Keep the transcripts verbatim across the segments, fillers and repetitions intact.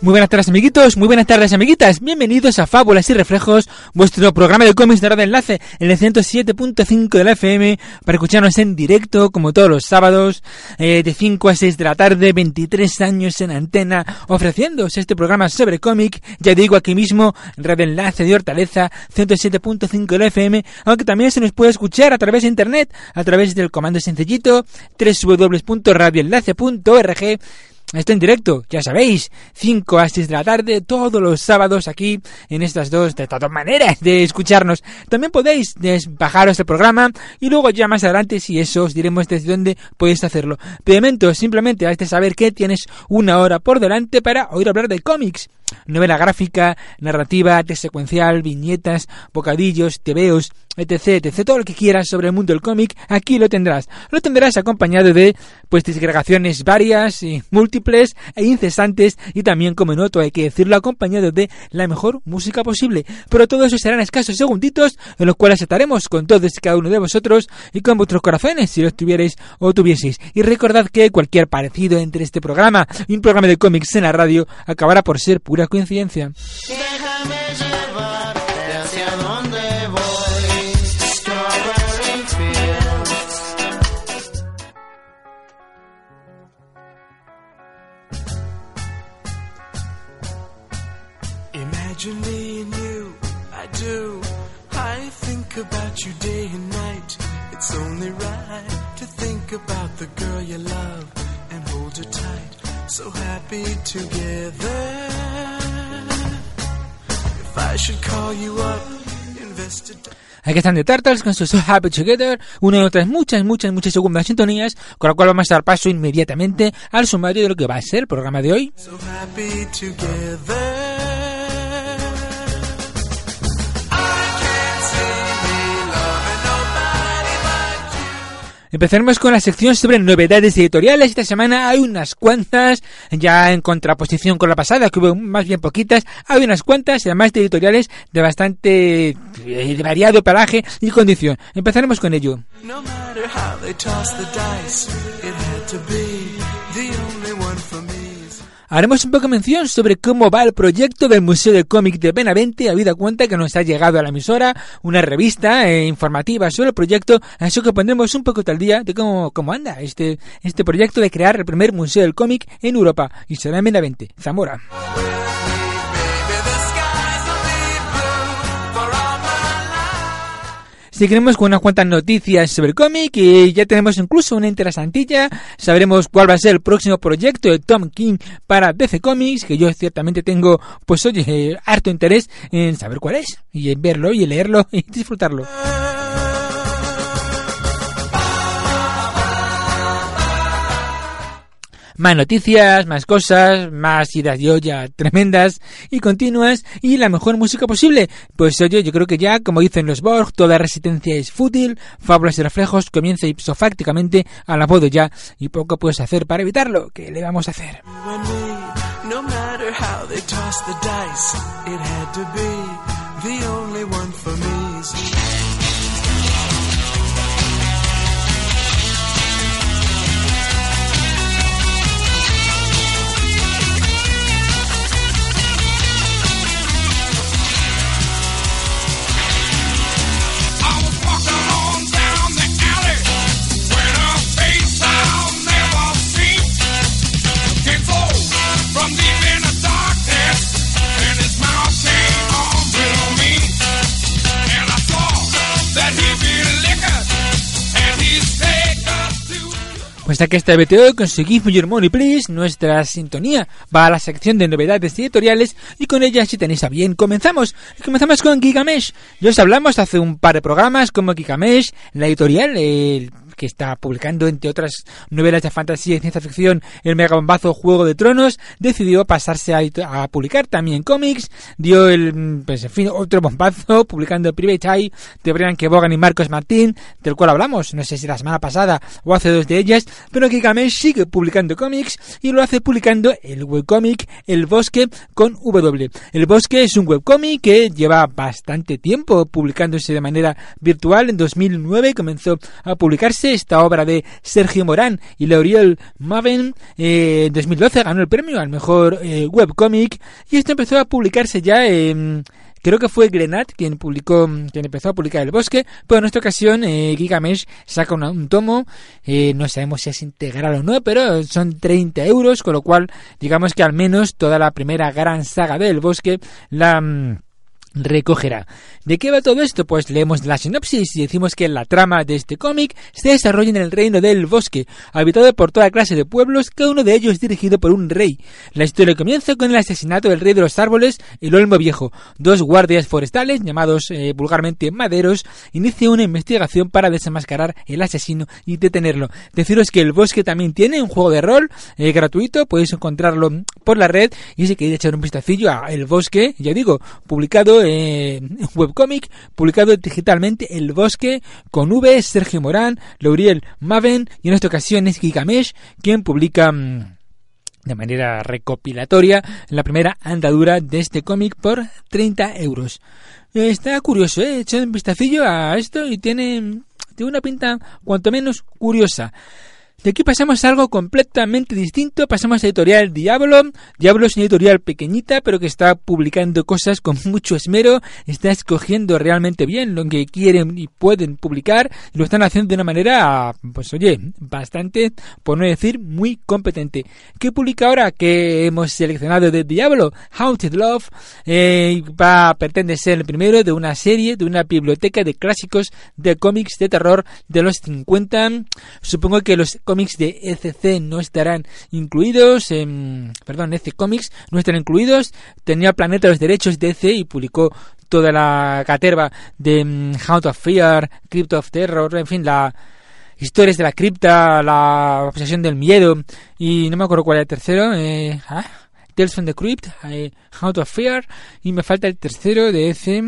Muy buenas tardes, amiguitos, muy buenas tardes, amiguitas. Bienvenidos a Fábulas y Reflejos, vuestro programa de cómics de Radio Enlace en el ciento siete punto cinco de la F M, para escucharnos en directo, como todos los sábados, eh, de cinco a seis de la tarde, veintitrés años en antena, ofreciéndose este programa sobre cómic, ya digo, aquí mismo, Radio Enlace de Hortaleza, ciento siete punto cinco de la F M, aunque también se nos puede escuchar a través de internet, a través del comando sencillito, doble u doble u doble u punto radio enlace punto org. Esto en directo, ya sabéis, cinco a seis de la tarde, todos los sábados aquí, en estas dos, de todas maneras de escucharnos. También podéis bajaros el programa y luego ya más adelante, si eso, os diremos desde dónde podéis hacerlo. De momento, simplemente has de saber que tienes una hora por delante para oír hablar de cómics. Novela gráfica, narrativa, texto secuencial, viñetas, bocadillos, tebeos, etc, etc, todo lo que quieras sobre el mundo del cómic, aquí lo tendrás. Lo tendrás acompañado de, pues, disgregaciones varias y múltiples e incesantes, y también, como no, todo hay que decirlo, acompañado de la mejor música posible. Pero todo eso serán escasos segunditos en los cuales estaremos con todos y cada uno de vosotros y con vuestros corazones, si los tuvierais o tuvieseis. Y recordad que cualquier parecido entre este programa y un programa de cómics en la radio acabará por ser pura coincidencia. Déjame llevarte hacia donde voy, Strawberry Fields. Imagine me and you, I do. I think about you day and night. It's only right to think about the girl you love and hold her tight. So happy together. If I should call you up, invested. Aquí están The Turtles con su So Happy Together, una de otras muchas, muchas, muchas segundas sintonías, con la cual vamos a dar paso inmediatamente al sumario de lo que va a ser el programa de hoy. So happy together. Empezaremos con la sección sobre novedades editoriales. Esta semana hay unas cuantas, ya en contraposición con la pasada, que hubo más bien poquitas. Hay unas cuantas, además de editoriales de bastante de variado paraje y condición. Empezaremos con ello. No matter how they toss the dice, it had to be the only one for me. Haremos un poco mención sobre cómo va el proyecto del Museo de Cómic de Benavente, habida cuenta que nos ha llegado a la emisora una revista eh, informativa sobre el proyecto, así que pondremos un poco al día de cómo, cómo anda este, este proyecto de crear el primer museo del cómic en Europa, y será en Benavente, Zamora. Seguiremos con unas cuantas noticias sobre el cómic y ya tenemos incluso una interesantilla. Sabremos cuál va a ser el próximo proyecto de Tom King para D C Comics, que yo ciertamente tengo, pues oye, eh, harto interés en saber cuál es, y en verlo y en leerlo y disfrutarlo. Más noticias, más cosas, más idas de olla tremendas y continuas, y la mejor música posible. Pues oye, yo creo que ya, como dicen los Borg, toda resistencia es fútil, Fábulas y Reflejos comienza ipsofácticamente a la boda ya, y poco puedes hacer para evitarlo. ¿Qué le vamos a hacer? No matter how they toss the dice, it had to be the only one for me. Pues aquí está B T O con su Give Me Your Money Please. Nuestra sintonía va a la sección de novedades editoriales y con ella, si tenéis a bien, comenzamos. Comenzamos con Gigamesh. Ya os hablamos hace un par de programas como Gigamesh, la editorial, el que está publicando, entre otras novelas de fantasía y ciencia ficción, el megabombazo Juego de Tronos, decidió pasarse a, a publicar también cómics, dio el, pues en fin, otro bombazo, publicando Private Eye de Brian Kevogan y Marcos Martín, del cual hablamos, no sé si la semana pasada o hace dos de ellas, pero Gigamesh sigue publicando cómics y lo hace publicando el webcómic El Bosque con W. El Bosque es un webcómic que lleva bastante tiempo publicándose de manera virtual. En dos mil nueve comenzó a publicarse Base, esta obra de Sergio Morán y Lauriel Maven, eh, en dos mil doce ganó el premio al mejor eh, webcómic, y esto empezó a publicarse ya en... Eh, Creo que fue Grenat quien publicó, quien empezó a publicar El Bosque, pero en esta ocasión eh, Gigamesh saca una, un tomo, eh, no sabemos si es integral o no, pero son treinta euros, con lo cual digamos que al menos toda la primera gran saga de El Bosque la... Mm, recogerá. ¿De qué va todo esto? Pues leemos la sinopsis y decimos que la trama de este cómic se desarrolla en el reino del bosque, habitado por toda clase de pueblos, cada uno de ellos dirigido por un rey. La historia comienza con el asesinato del rey de los árboles, el Olmo Viejo. Dos guardias forestales, llamados eh, vulgarmente maderos, inician una investigación para desenmascarar el asesino y detenerlo. Deciros que El Bosque también tiene un juego de rol eh, gratuito, podéis encontrarlo por la red, y si queréis echar un vistacillo a El Bosque, ya digo, publicado Eh, webcómic, publicado digitalmente, El Bosque, con V, Sergio Morán, Lauriel Maven, y en esta ocasión es Gigamesh quien publica mmm, de manera recopilatoria la primera andadura de este cómic por treinta euros. Eh, está curioso, eh, echad un vistacillo a esto y tiene, tiene una pinta cuanto menos curiosa. De aquí pasamos a algo completamente distinto, pasamos a Editorial Diablo. Diablo es una editorial pequeñita, pero que está publicando cosas con mucho esmero, está escogiendo realmente bien lo que quieren y pueden publicar, y lo están haciendo de una manera, pues oye, bastante, por no decir muy competente. ¿Qué publica ahora que hemos seleccionado de Diablo? Haunted Love, eh, va, pretende ser el primero de una serie, de una biblioteca de clásicos de cómics de terror de los cincuenta. Supongo que los cómics de E C C no estarán incluidos, en, perdón, E C Comics no estarán incluidos. Tenía Planeta los derechos de E C y publicó toda la caterva de um, Haunt of Fear, Crypt of Terror, en fin, la historias de la cripta, la obsesión del miedo, y no me acuerdo cuál era el tercero, eh, ah, Tales from the Crypt, eh, Haunt of Fear, y me falta el tercero de E C.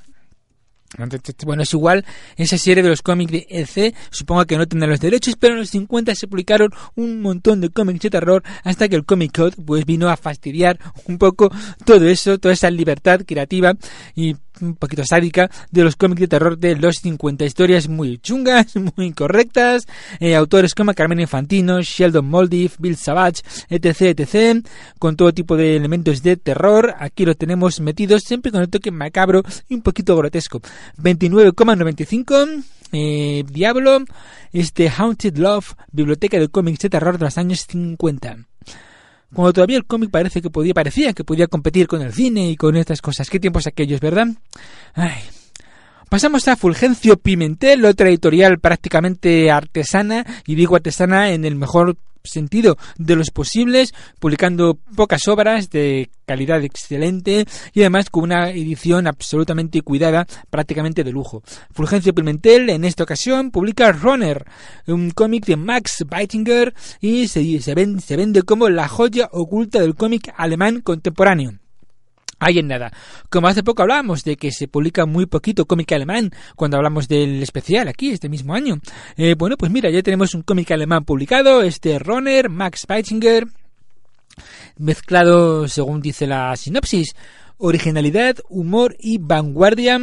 Bueno, es igual, esa serie de los cómics de E C, supongo que no tendrán los derechos, pero en los cincuenta se publicaron un montón de cómics de terror hasta que el Comic Code pues vino a fastidiar un poco todo eso, toda esa libertad creativa y un poquito sádica de los cómics de terror de los cincuenta. Historias muy chungas, muy incorrectas, eh, autores como Carmen Infantino, Sheldon Moldiff, Bill Savage, etc, etc, con todo tipo de elementos de terror. Aquí los tenemos metidos siempre con el toque macabro y un poquito grotesco. veintinueve coma noventa y cinco, eh, Diablo, este Haunted Love, biblioteca de cómics de terror de los años cincuenta. Cuando todavía el cómic parece que podía, parecía que podía competir con el cine y con estas cosas. Qué tiempos aquellos, ¿verdad? Ay. Pasamos a Fulgencio Pimentel, otra editorial prácticamente artesana, y digo artesana en el mejor sentido de los posibles, publicando pocas obras de calidad excelente y además con una edición absolutamente cuidada, prácticamente de lujo. Fulgencio Pimentel en esta ocasión publica Runner, un cómic de Max Beitinger, y se, se, ven, se vende como la joya oculta del cómic alemán contemporáneo. Ahí en nada. Como hace poco hablábamos de que se publica muy poquito cómic alemán cuando hablamos del especial aquí este mismo año, eh, bueno, pues mira, ya tenemos un cómic alemán publicado, este Runner, Max Beitinger, mezclado según dice la sinopsis, originalidad, humor y vanguardia.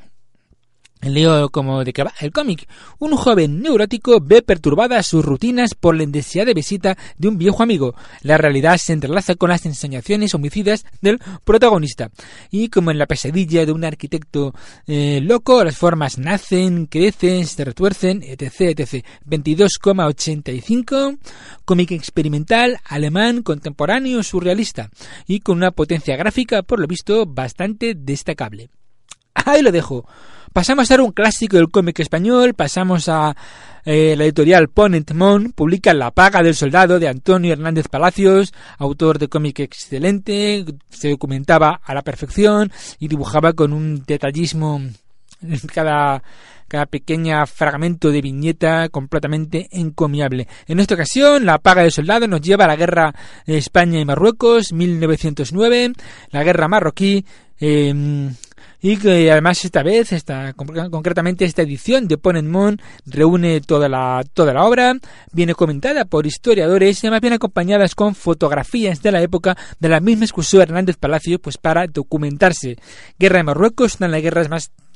Leo como de que va el cómic. Un joven neurótico ve perturbadas sus rutinas por la indeseada visita de un viejo amigo. La realidad se entrelaza con las ensoñaciones homicidas del protagonista. Y como en la pesadilla de un arquitecto eh, loco, las formas nacen, crecen, se retuercen, etc, etcétera. veintidós coma ochenta y cinco, cómic experimental, alemán, contemporáneo, surrealista. Y con una potencia gráfica, por lo visto, bastante destacable. Ahí lo dejo. Pasamos a ser un clásico del cómic español, pasamos a eh, la editorial Ponent Mon, publica La paga del soldado de Antonio Hernández Palacios, autor de cómic excelente, se documentaba a la perfección y dibujaba con un detallismo en cada, cada pequeña fragmento de viñeta completamente encomiable. En esta ocasión, La paga del soldado nos lleva a la guerra de España y Marruecos, mil novecientos nueve, la guerra marroquí, eh, y que además esta vez, esta, concretamente esta edición de Ponent Mon reúne toda la, toda la obra, viene comentada por historiadores y además viene acompañadas con fotografías de la época de la misma que usó Hernández Palacio pues para documentarse. Guerra de Marruecos, una de las guerras más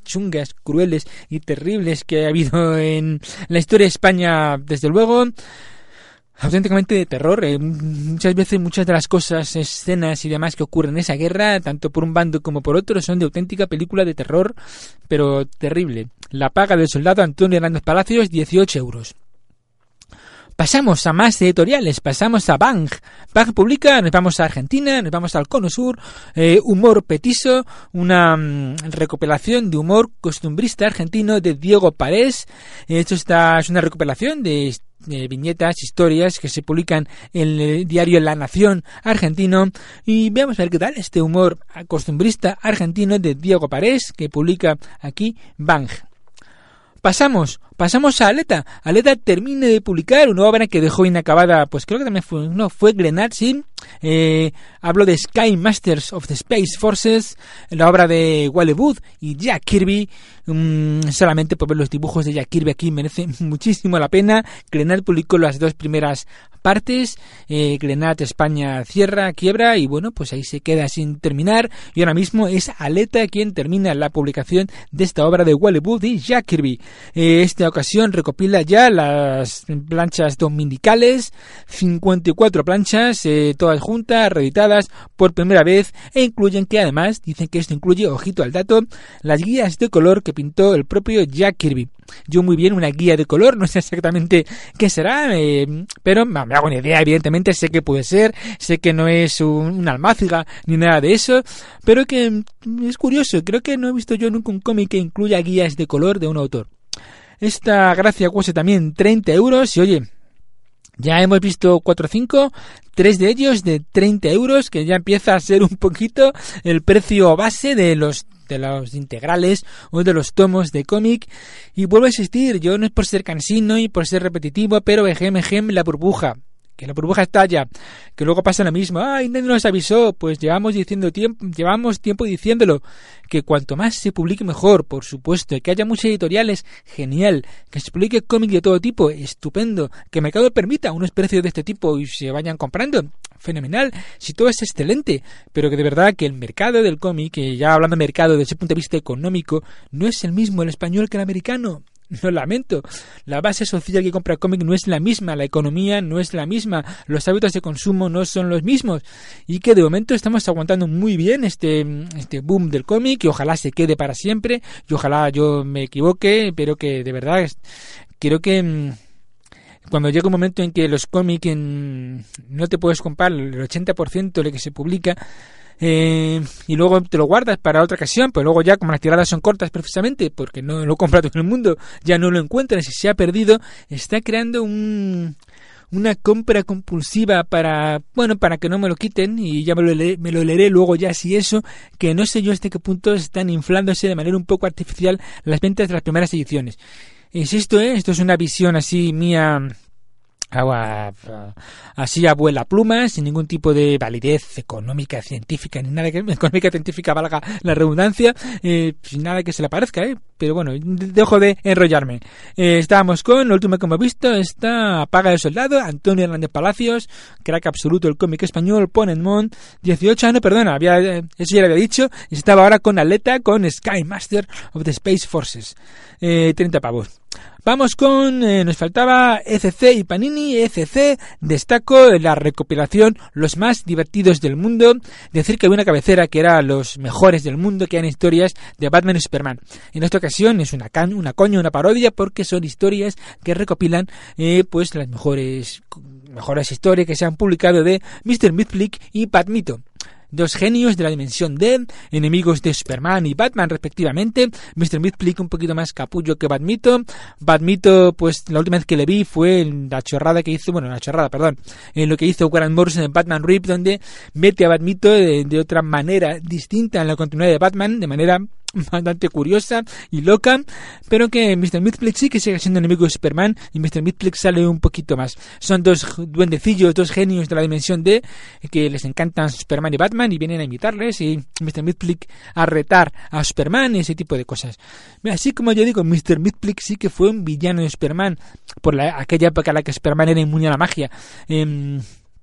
chungas, crueles y terribles que ha habido en la historia de España, desde luego, auténticamente de terror. Eh, muchas veces muchas de las cosas, escenas y demás que ocurren en esa guerra, tanto por un bando como por otro, son de auténtica película de terror, pero terrible. La paga del soldado Antonio Hernández Palacios, dieciocho euros. Pasamos a más editoriales, pasamos a Bang. Bang publica, nos vamos a Argentina, nos vamos al Cono Sur, eh, humor petiso, una um, recopilación de humor costumbrista argentino de Diego Parés. Esto está, es una recopilación de eh, viñetas, historias que se publican en el diario La Nación argentino, y veamos a ver qué tal este humor costumbrista argentino de Diego Parés que publica aquí Bang. Pasamos, pasamos a Aleta. Aleta termina de publicar una obra que dejó inacabada, pues creo que también fue, no, fue Glenat, sí. Eh, hablo de Sky Masters of the Space Forces, la obra de Wally Wood y Jack Kirby. Um, solamente por ver los dibujos de Jack Kirby aquí merece muchísimo la pena. Glenat publicó las dos primeras partes. Eh, Glenat España cierra, quiebra, y bueno, pues ahí se queda sin terminar. Y ahora mismo es Aleta quien termina la publicación de esta obra de Wally Wood y Jack Kirby. Eh, esta ocasión recopila ya las planchas dominicales, cincuenta y cuatro planchas, eh, todas juntas, reeditadas por primera vez, e incluyen que además, dicen que esto incluye, ojito al dato, las guías de color que pintó el propio Jack Kirby. Yo muy bien, una guía de color, no sé exactamente qué será, eh, pero me hago una idea, evidentemente, sé que puede ser, sé que no es un, una almáciga ni nada de eso, pero que es curioso, creo que no he visto yo nunca un cómic que incluya guías de color de un autor. Esta gracia cuesta también treinta euros, y oye, ya hemos visto cuatro o cinco, tres de ellos de treinta euros, que ya empieza a ser un poquito el precio base de los de los integrales o de los tomos de cómic. Y vuelvo a insistir, yo no es por ser cansino y por ser repetitivo, pero ejem, ejem, la burbuja. Que la burbuja estalla, que luego pasa lo mismo. Ay, nadie nos avisó. Pues llevamos diciendo tiempo, llevamos tiempo diciéndolo, que cuanto más se publique mejor, por supuesto, que haya muchas editoriales, genial, que se publique cómic de todo tipo, estupendo, que el mercado permita unos precios de este tipo y se vayan comprando, fenomenal, si todo es excelente, pero que de verdad que el mercado del cómic, que ya hablando de mercado desde ese punto de vista económico, no es el mismo el español que el americano. Lo lamento, la base social que compra cómic no es la misma, la economía no es la misma, los hábitos de consumo no son los mismos, y que de momento estamos aguantando muy bien este, este boom del cómic, y ojalá se quede para siempre, y ojalá yo me equivoque, pero que de verdad quiero que cuando llega un momento en que los cómics en, no te puedes comprar el ochenta por ciento de lo que se publica, Eh, y luego te lo guardas para otra ocasión, pues luego ya como las tiradas son cortas precisamente porque no lo compra todo el mundo, ya no lo encuentras y se ha perdido, está creando un una compra compulsiva para, bueno, para que no me lo quiten, y ya me lo, leeré, me lo leeré luego ya si eso, que no sé yo hasta qué punto están inflándose de manera un poco artificial las ventas de las primeras ediciones. Insisto, ¿eh? Esto es una visión así mía, así a vuela pluma, sin ningún tipo de validez económica, científica, ni nada que económica, científica, valga la redundancia, eh, sin nada que se le parezca, ¿eh? Pero bueno, dejo de enrollarme. Eh, estábamos con lo último que hemos visto, esta Paga del Soldado, Antonio Hernández Palacios, crack absoluto del cómic español, Ponenmon, dieciocho, ah, no, perdona, había, eso ya lo había dicho, y estaba ahora con Aleta, con Sky Master of the Space Forces, eh, treinta pavos. Vamos con, eh, nos faltaba E C C y Panini. E C C destaco la recopilación Los más divertidos del mundo. Decir que había una cabecera que era los mejores del mundo, que eran historias de Batman y Superman. En esta ocasión es una, can, una coña, una parodia, porque son historias que recopilan eh, pues las mejores, mejores historias que se han publicado de mister Mxyzptlk y Batmito. Dos genios de la dimensión D, enemigos de Superman y Batman respectivamente. mister Mxyzptlk un poquito más capullo que Batmito. Batmito, pues la última vez que le vi fue en la chorrada que hizo, bueno, la chorrada, perdón, en lo que hizo Grant Morrison en Batman Rip, donde mete a Batmito de, de otra manera distinta en la continuidad de Batman, de manera bastante curiosa y loca, pero que mister Mxyzptlk sí que sigue siendo enemigo de Superman, y mister Mxyzptlk sale un poquito más. Son dos duendecillos, dos genios de la dimensión D, que les encantan Superman y Batman y vienen a imitarles, y mister Mxyzptlk a retar a Superman y ese tipo de cosas. Así como yo digo, mister Mxyzptlk sí que fue un villano de Superman por la, aquella época en la que Superman era inmune a la magia. Eh,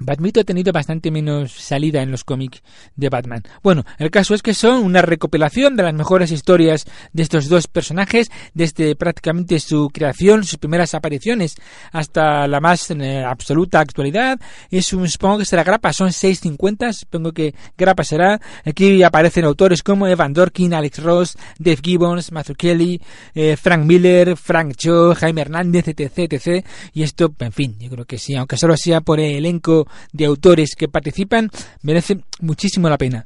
Batmito ha tenido bastante menos salida en los cómics de Batman. Bueno, el caso es que son una recopilación de las mejores historias de estos dos personajes, desde prácticamente su creación, sus primeras apariciones, hasta la más eh, absoluta actualidad. Es un, supongo que será grapa, son seis cincuenta, supongo que grapa será. Aquí aparecen autores como Evan Dorkin, Alex Ross, Dave Gibbons, Matthew Kelly, eh, Frank Miller, Frank Cho, Jaime Hernández, etc, etcétera. Y esto, en fin, yo creo que sí, aunque solo sea por el elenco de autores que participan, merece muchísimo la pena.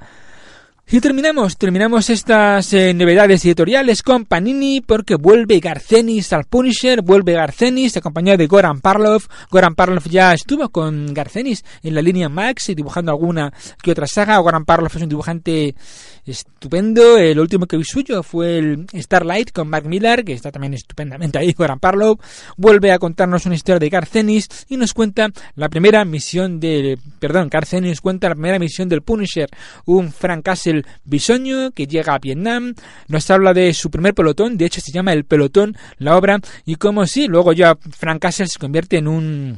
Y terminamos, terminamos estas eh, novedades editoriales con Panini, porque vuelve Garcenis al Punisher, vuelve Garcenis acompañado de Goran Parlov. Goran Parlov ya estuvo con Garcenis en la línea Max dibujando alguna que otra saga. Goran Parlov es un dibujante estupendo. El último que vi suyo fue el Starlight con Mark Millar, que está también estupendamente ahí. Goran Parlov vuelve a contarnos una historia de Garcenis y nos cuenta la primera misión de, perdón, Garcenis nos cuenta la primera misión del Punisher, un Frank Castle bisoño que llega a Vietnam. Nos habla de su primer pelotón, de hecho se llama El Pelotón la obra, y como sí, luego ya Frank Castle se convierte en un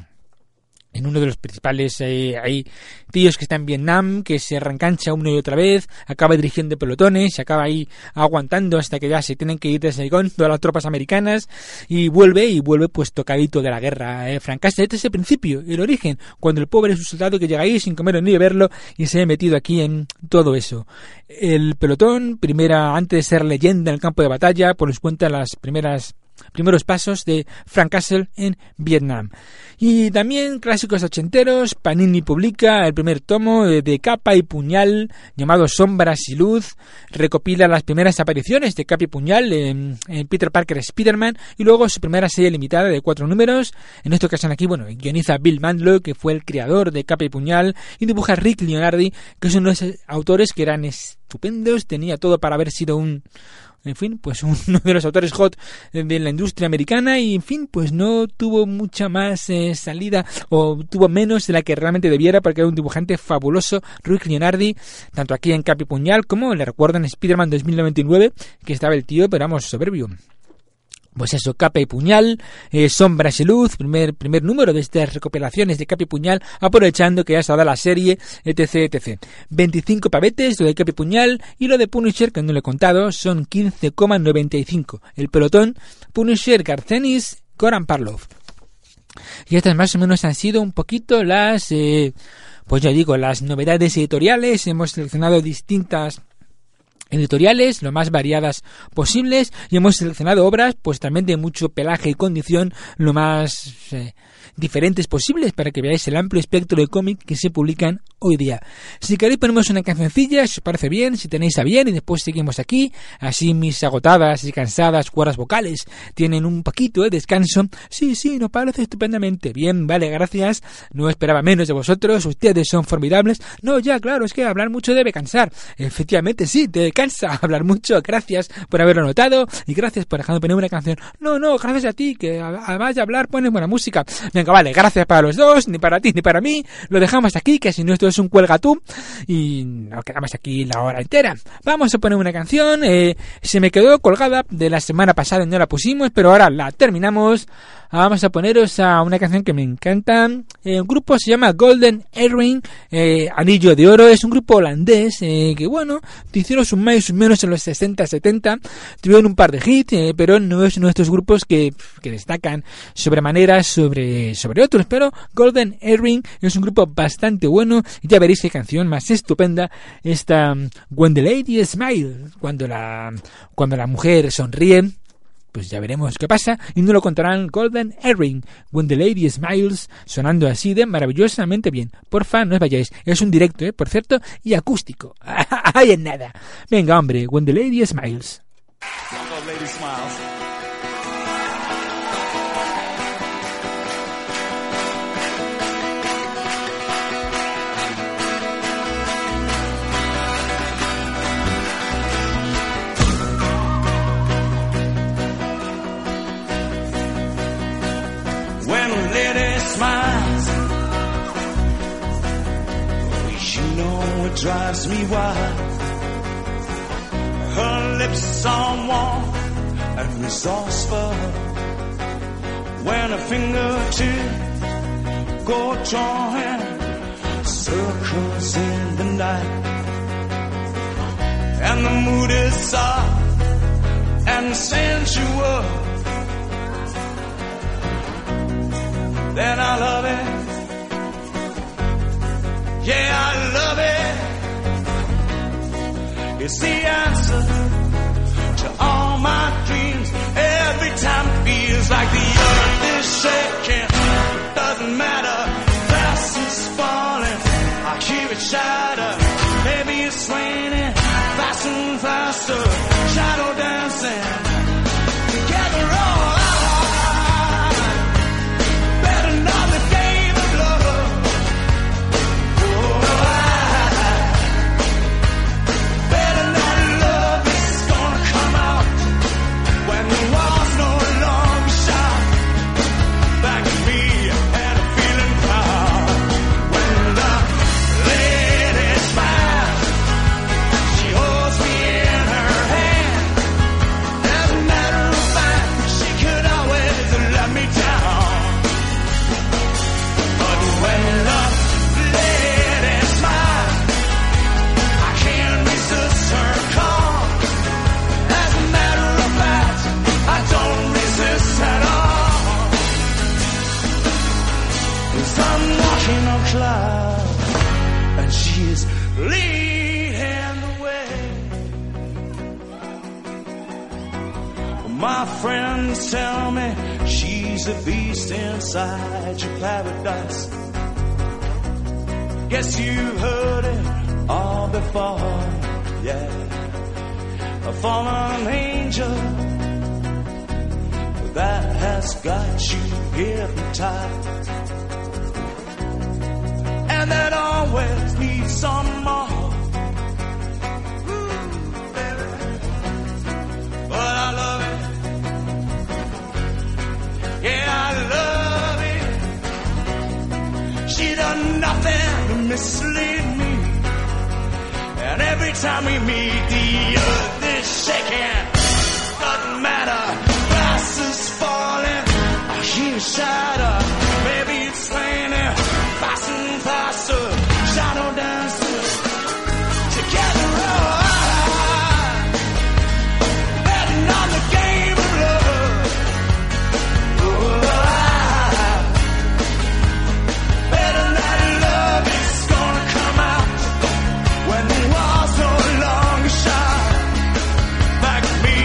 en uno de los principales eh, ahí tíos que está en Vietnam, que se reengancha una y otra vez, acaba dirigiendo pelotones, se acaba ahí aguantando hasta que ya se tienen que ir de Saigón todas las tropas americanas, y vuelve, y vuelve pues tocadito de la guerra. Eh, Frank Castle, este es el principio, el origen, cuando el pobre es un soldado que llega ahí sin comer ni beberlo y se ha metido aquí en todo eso. El pelotón, primera, antes de ser leyenda en el campo de batalla, pues nos cuenta las primeras primeros pasos de Frank Castle en Vietnam. Y también clásicos ochenteros, Panini publica el primer tomo de Capa y Puñal llamado Sombras y Luz, recopila las primeras apariciones de Capa y Puñal en, en Peter Parker Spider-Man, y luego su primera serie limitada de cuatro números. En esta ocasión aquí, bueno, guioniza Bill Mantlo, que fue el creador de Capa y Puñal, y dibuja Rick Leonardi, que es uno de esos autores que eran estupendos, tenía todo para haber sido un en fin, pues uno de los autores hot de la industria americana, y en fin, pues no tuvo mucha más eh, salida, o tuvo menos de la que realmente debiera, porque era un dibujante fabuloso, Rick Leonardi, tanto aquí en Capa y Puñal como le recuerdo en Spider-Man dos mil noventa y nueve, que estaba el tío, pero vamos, soberbio. Pues eso, Capa y Puñal, eh, Sombras y Luz, primer primer número de estas recopilaciones de Capa y Puñal, aprovechando que ya se ha dado la serie, etc, etcétera. veinticinco pavetes, lo de Capa y Puñal, y lo de Punisher, que no lo he contado, son quince coma noventa y cinco. El pelotón, Punisher, Garcenis, Goran Parlov. Y estas más o menos han sido un poquito las, eh, pues ya digo, las novedades editoriales. Hemos seleccionado distintas editoriales, lo más variadas posibles, y hemos seleccionado obras pues también de mucho pelaje y condición, lo más eh, diferentes posibles, para que veáis el amplio espectro de cómic que se publican hoy día. Si queréis ponemos una cancioncilla, si os parece bien, si tenéis a bien, y después seguimos aquí, así mis agotadas y cansadas cuerdas vocales tienen un poquito de descanso. Sí, sí, nos parece estupendamente bien, vale, gracias, no esperaba menos de vosotros, ustedes son formidables. No, ya, claro, es que hablar mucho debe cansar. Efectivamente, sí, te cansa hablar mucho, gracias por haberlo notado, y gracias por dejarme poner una canción. No, no, gracias a ti, que además de hablar pones buena música. Venga, vale, gracias para los dos, ni para ti ni para mí, lo dejamos aquí, que si no esto es un cuelga tú, y nos quedamos aquí la hora entera. Vamos a poner una canción, eh, se me quedó colgada de la semana pasada y no la pusimos, pero ahora la terminamos. Vamos a poneros a una canción que me encanta. Eh, un grupo se llama Golden Earring, eh, Anillo de Oro. Es un grupo holandés eh, que, bueno, hicieron sus más y sus menos en los sesenta setenta. Tuvieron un par de hits, eh, pero no es uno de estos grupos que, que destacan sobremanera sobre, sobre otros. Pero Golden Earring es un grupo bastante bueno. Y ya veréis qué canción más estupenda. Esta When the Lady Smile, cuando la, cuando la mujer sonríe. Pues ya veremos qué pasa, y no lo contarán. Golden Earring, When the Lady Smiles, sonando así de maravillosamente bien. Porfa, no os vayáis, es un directo, ¿eh? Por cierto, y acústico. ¡Ay, en nada! Venga, hombre, When the Lady Smiles. Lady Smiles. Smiles, you know it drives me wild. Her lips are warm and resourceful. When her fingertips go drawing circles in the night, and the mood is soft and sensual. Then I love it, yeah, I love it. It's the answer to all my dreams. Every time it feels like the earth is shaking, it doesn't matter, glass is falling, I hear it shatter. Maybe it's raining, fast and faster, shadow dancing together all right. Better know the game of love. Oh, I better not love is gonna come out when the walls no longer shout back at me and I'm feeling proud. When the lady smiles, she holds me in her hand. As a matter of fact, she could always let me down. But when the lady smiles, I can't resist her call. As a matter of fact, I don't resist at all. 'Cause I'm walking on clouds, and she's leading the way. My friends tell me she's a beast inside your paradise. Guess you heard it all before, yeah. A fallen angel that has got you hypnotized, and that always needs some more. Ooh, baby. But I love it, yeah, I love it. She done nothing to mislead me, and every time we meet, the earth is shaking. Doesn't matter, glass is falling, I hear shatter. Maybe it's raining, fast and faster, shadow dancing together all right. Betting on the game of love. Oh, I better not love is gonna come out when the walls no longer shine back at me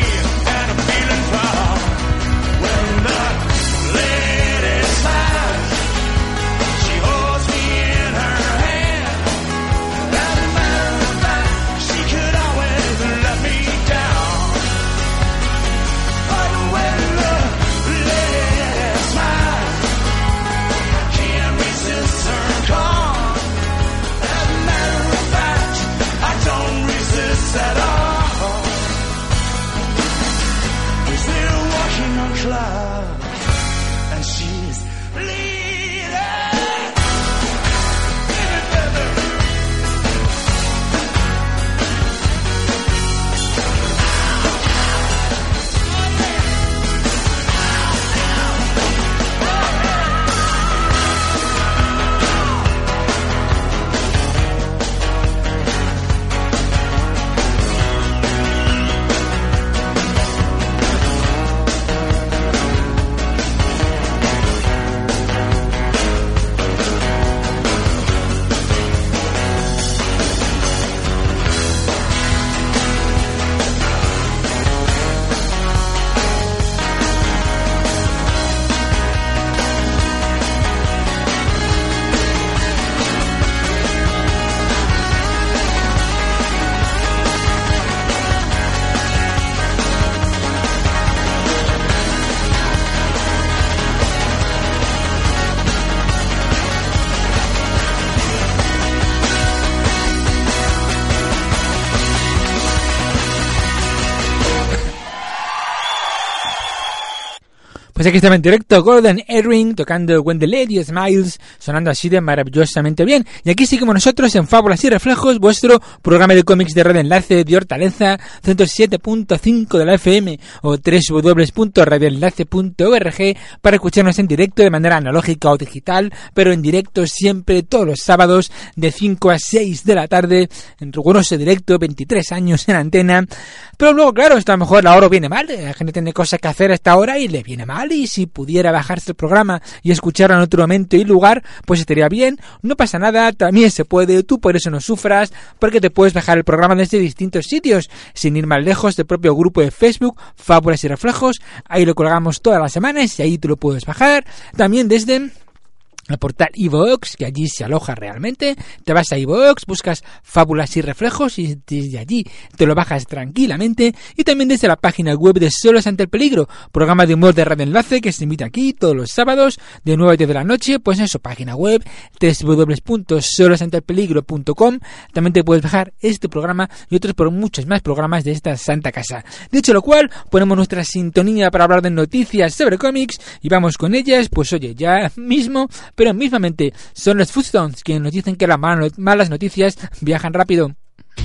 Pues aquí estaba en directo Gordon Erin tocando When the Lady Smiles, sonando así de maravillosamente bien. Y aquí seguimos nosotros en Fábulas y Reflejos, vuestro programa de cómics de Red Enlace de Hortaleza, ciento siete punto cinco de la F M o doble u doble u doble u punto radio enlace punto org para escucharnos en directo de manera analógica o digital, pero en directo siempre todos los sábados de cinco a seis de la tarde, en riguroso directo, veintitrés años en antena. Pero luego, claro, esto a lo mejor la hora viene mal, la gente tiene cosas que hacer a esta hora y le viene mal, y si pudiera bajarse el programa y escucharlo en otro momento y lugar, pues estaría bien. No pasa nada, también se puede, tú por eso no sufras, porque te puedes bajar el programa desde distintos sitios, sin ir más lejos, del propio grupo de Facebook Fábulas y Reflejos. Ahí lo colgamos todas las semanas y ahí te lo puedes bajar. También desde el portal iVoox, que allí se aloja realmente. Te vas a iVoox, buscas Fábulas y Reflejos y desde allí te lo bajas tranquilamente. Y también desde la página web de Solos ante el Peligro, programa de humor de Radio Enlace que se emite aquí todos los sábados de nueve a diez de la noche. Pues en su página web doble u doble u doble u punto solos ante el peligro punto com también te puedes bajar este programa y otros por muchos más programas de esta santa casa. Dicho lo cual, ponemos nuestra sintonía para hablar de noticias sobre cómics y vamos con ellas. Pues oye, ya mismo, pero mismamente son los Footstones quienes nos dicen que las malas noticias viajan rápido.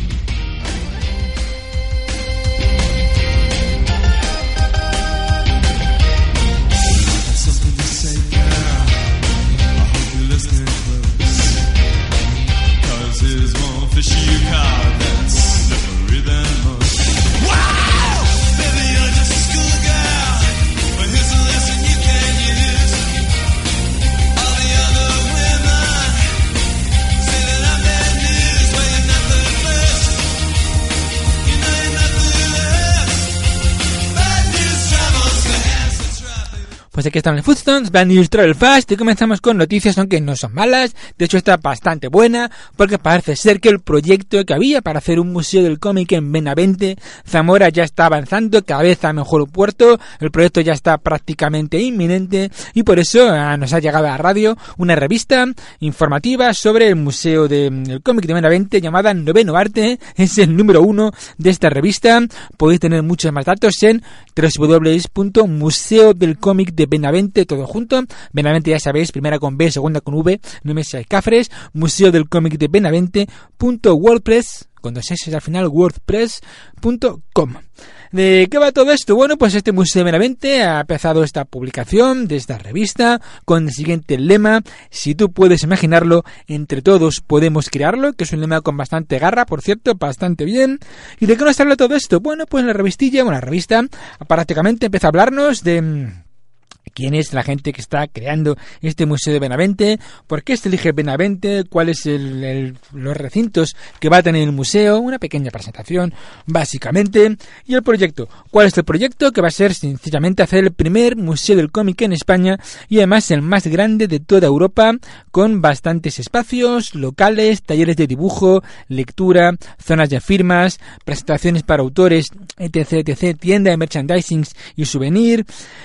Pues aquí están los Footstones, Bad News Travel Fast, y comenzamos con noticias, aunque no son malas. De hecho, está bastante buena, porque parece ser que el proyecto que había para hacer un museo del cómic en Benavente, Zamora, ya está avanzando, cada vez a mejor puerto. El proyecto ya está prácticamente inminente, y por eso eh, nos ha llegado a la radio una revista informativa sobre el museo del cómic de Benavente, llamada Noveno Arte. Es el número uno de esta revista. Podéis tener muchos más datos en doble u doble u doble u punto museo del cómic de Benavente, todo junto. Benavente, ya sabéis, primera con B, segunda con V, no me seáis cafres. Museo del cómic de Benavente punto wordpress, con dos S al final, wordpress punto com. ¿De qué va todo esto? Bueno, pues este Museo de Benavente ha empezado esta publicación de esta revista con el siguiente lema: si tú puedes imaginarlo, entre todos podemos crearlo, que es un lema con bastante garra, por cierto, bastante bien. ¿Y de qué nos habla todo esto? Bueno, pues la revistilla, bueno, la revista prácticamente empieza a hablarnos de quién es la gente que está creando este Museo de Benavente, por qué se elige Benavente, cuáles son los recintos que va a tener el museo, una pequeña presentación básicamente, y el proyecto. ¿Cuál es el proyecto? Que va a ser sencillamente hacer el primer museo del cómic en España y además el más grande de toda Europa, con bastantes espacios, locales, talleres de dibujo, lectura, zonas de firmas, presentaciones para autores, etc, etc, tienda de merchandising y souvenir.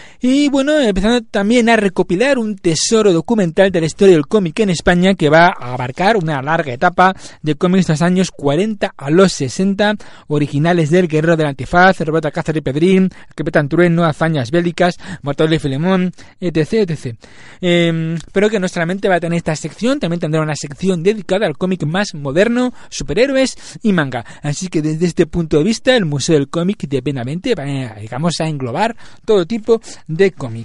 Y bueno, empezando también a recopilar un tesoro documental de la historia del cómic en España, que va a abarcar una larga etapa de cómics de los años cuarenta a los sesenta, originales del Guerrero del Antifaz, Roberto Alcázar y Pedrín, Capitán Trueno, Hazañas Bélicas, Bartolomé Filemón, etc, etcétera. Eh, pero que no solamente va a tener esta sección, también tendrá una sección dedicada al cómic más moderno, superhéroes y manga. Así que desde este punto de vista, el Museo del Cómic de Benavente va, digamos, a englobar todo tipo de cómic.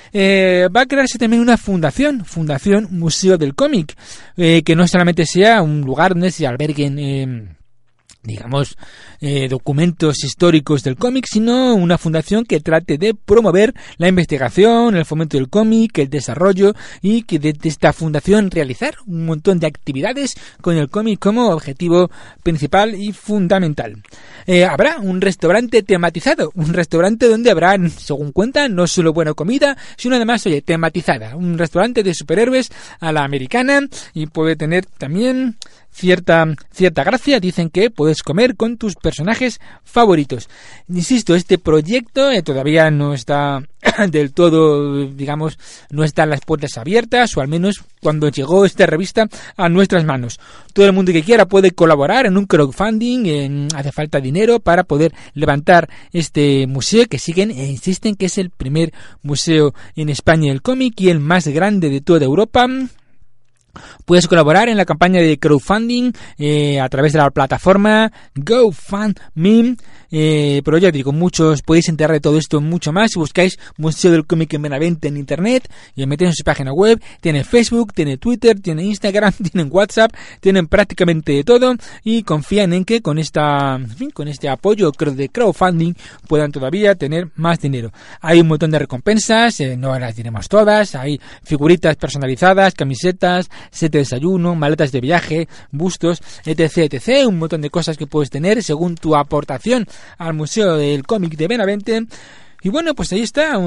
Eh, va a crearse también una fundación, Fundación Museo del Cómic, eh, que no solamente sea un lugar donde se alberguen eh, digamos, eh, documentos históricos del cómic, sino una fundación que trate de promover la investigación, el fomento del cómic, el desarrollo, y que desde esta fundación realizar un montón de actividades con el cómic como objetivo principal y fundamental. Eh, habrá un restaurante tematizado, un restaurante donde habrá, según cuentan, no solo buena comida, sino además, oye, tematizada, un restaurante de superhéroes a la americana, y puede tener también cierta cierta gracia. Dicen que puedes comer con tus personajes favoritos. Insisto, este proyecto eh, todavía no está del todo, digamos, no están las puertas abiertas, o al menos cuando llegó esta revista a nuestras manos. Todo el mundo que quiera puede colaborar en un crowdfunding, en, hace falta dinero para poder levantar este museo que siguen e insisten que es el primer museo en España del cómic y el más grande de toda Europa. Puedes colaborar en la campaña de crowdfunding eh, a través de la plataforma GoFundMe, eh, pero ya digo, muchos podéis enterar de todo esto mucho más si buscáis Museo del Cómic en Benavente en internet y os metéis en su página web. Tiene Facebook, tiene Twitter, tiene Instagram, tienen WhatsApp, tienen prácticamente de todo y confían en que con esta, en fin, con este apoyo de crowdfunding puedan todavía tener más dinero. Hay un montón de recompensas, eh, no las diremos todas, hay figuritas personalizadas, camisetas, set de desayuno, maletas de viaje, bustos, etc, etc, un montón de cosas que puedes tener según tu aportación al Museo del Cómic de Benavente. Y bueno, pues ahí está,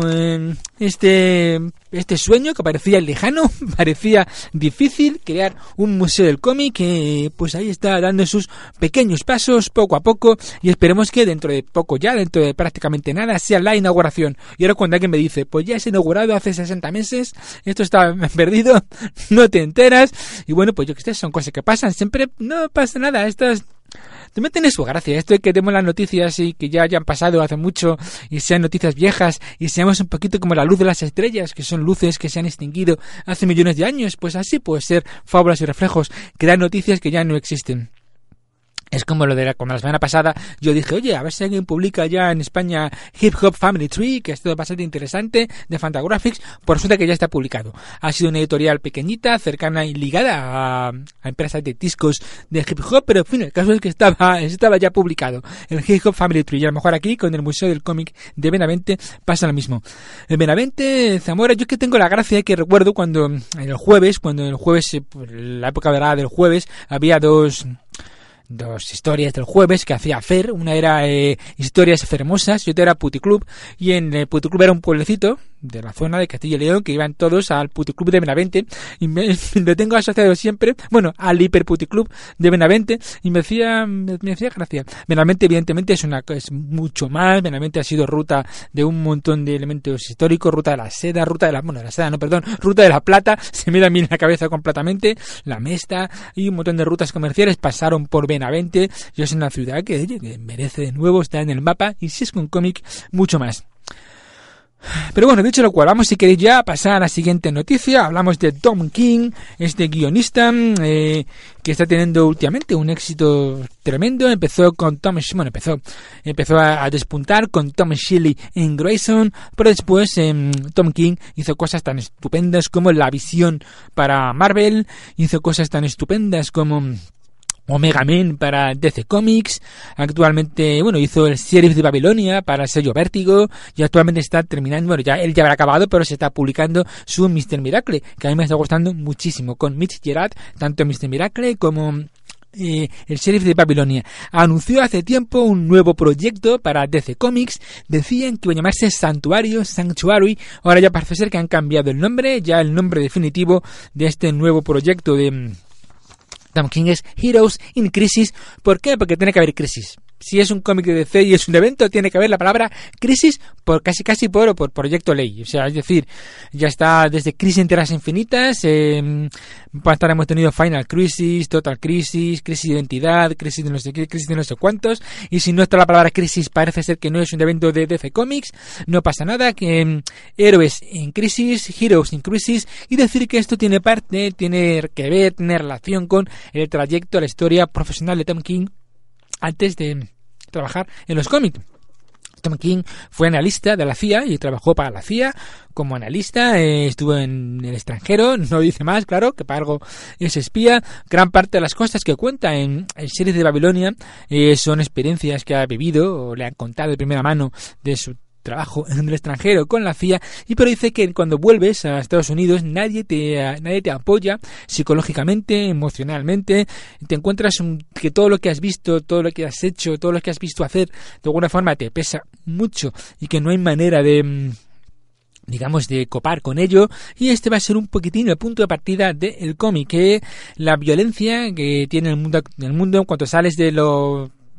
este este sueño que parecía lejano, parecía difícil, crear un museo del cómic que pues ahí está dando sus pequeños pasos poco a poco y esperemos que dentro de poco ya, dentro de prácticamente nada, sea la inauguración. Y ahora cuando alguien me dice, pues ya es inaugurado hace sesenta meses, esto está perdido, no te enteras, y bueno, pues yo que sé, son cosas que pasan, siempre no pasa nada, estas... También tiene su gracia esto de que demos las noticias y que ya hayan pasado hace mucho y sean noticias viejas y seamos un poquito como la luz de las estrellas, que son luces que se han extinguido hace millones de años. Pues así puede ser Fábulas y Reflejos, crear noticias que ya no existen. Es como lo de la, cuando la semana pasada yo dije, oye, a ver si alguien publica ya en España Hip Hop Family Tree, que esto es bastante interesante, de Fantagraphics. Por resulta que ya está publicado. Ha sido una editorial pequeñita, cercana y ligada a, a empresas de discos de hip hop, pero en fin, el caso es que estaba, estaba ya publicado el Hip Hop Family Tree. Y a lo mejor aquí, con el Museo del Cómic de Benavente, pasa lo mismo. En Benavente, Zamora, yo es que tengo la gracia que recuerdo cuando, en el jueves, cuando el jueves, la época dorada del jueves, había dos... dos historias del jueves que hacía Fer. Una era eh, Historias Fermosas y otra era Puticlub, y en el Puticlub era un pueblecito de la zona de Castilla y León que iban todos al Puticlub de Benavente y me, lo tengo asociado siempre, bueno, al Hiper Puticlub de Benavente y me hacía me, me hacía gracia. Benavente evidentemente es una es mucho más. Benavente ha sido ruta de un montón de elementos históricos, ruta de la seda, ruta de la, bueno, de la seda no, perdón, ruta de la plata, se me da a mí en la cabeza completamente, la Mesta y un montón de rutas comerciales pasaron por Benavente y es una ciudad que, oye, que merece de nuevo estar en el mapa y si es con cómic, mucho más. Pero bueno, dicho lo cual, vamos si queréis ya pasar a la siguiente noticia. Hablamos de Tom King, este guionista eh, que está teniendo últimamente un éxito tremendo. Empezó con Tom, bueno, empezó, empezó a, a despuntar con Tom Shelley en Grayson, pero después eh, Tom King hizo cosas tan estupendas como La Visión para Marvel, hizo cosas tan estupendas como Omega Man para D C Comics. Actualmente, bueno, hizo el Sheriff de Babilonia para el sello Vértigo y actualmente está terminando, bueno, ya él ya habrá acabado, pero se está publicando su mister Miracle, que a mí me está gustando muchísimo, con Mitch Gerads, tanto mister Miracle como Eh, el Sheriff de Babilonia. Anunció hace tiempo un nuevo proyecto para D C Comics. Decían que iba a llamarse Santuario, Sanctuary. Ahora ya parece ser que han cambiado el nombre. Ya el nombre definitivo de este nuevo proyecto de Tom King es Heroes in Crisis. ¿Por qué? Porque tiene que haber crisis. Si es un cómic de D C y es un evento, tiene que haber la palabra crisis por casi casi por, por proyecto ley. O sea, es decir, ya está desde Crisis en Tierras Infinitas, eh, hemos tenido Final Crisis, Total Crisis, Crisis de Identidad, Crisis de no sé qué, Crisis de no sé cuántos. Y si no está la palabra crisis, parece ser que no es un evento de D C Comics. No pasa nada, que eh, Héroes en Crisis, Heroes in Crisis, y decir que esto tiene parte, tiene que ver, tiene relación con el trayecto, la historia profesional de Tom King antes de trabajar en los cómics. Tom King fue analista de la C I A y trabajó para la C I A como analista, eh, estuvo en el extranjero, no dice más, claro, que para algo es espía. Gran parte de las cosas que cuenta en el Sheriff de Babilonia eh, son experiencias que ha vivido o le han contado de primera mano de su trabajo en el extranjero con la C I A, y pero dice que cuando vuelves a Estados Unidos nadie te nadie te apoya psicológicamente, emocionalmente, te encuentras un, que todo lo que has visto, todo lo que has hecho, todo lo que has visto hacer, de alguna forma te pesa mucho y que no hay manera de, digamos, de copar con ello, y este va a ser un poquitín el punto de partida del cómic, que la violencia que tiene el mundo, el mundo en cuanto sales de lo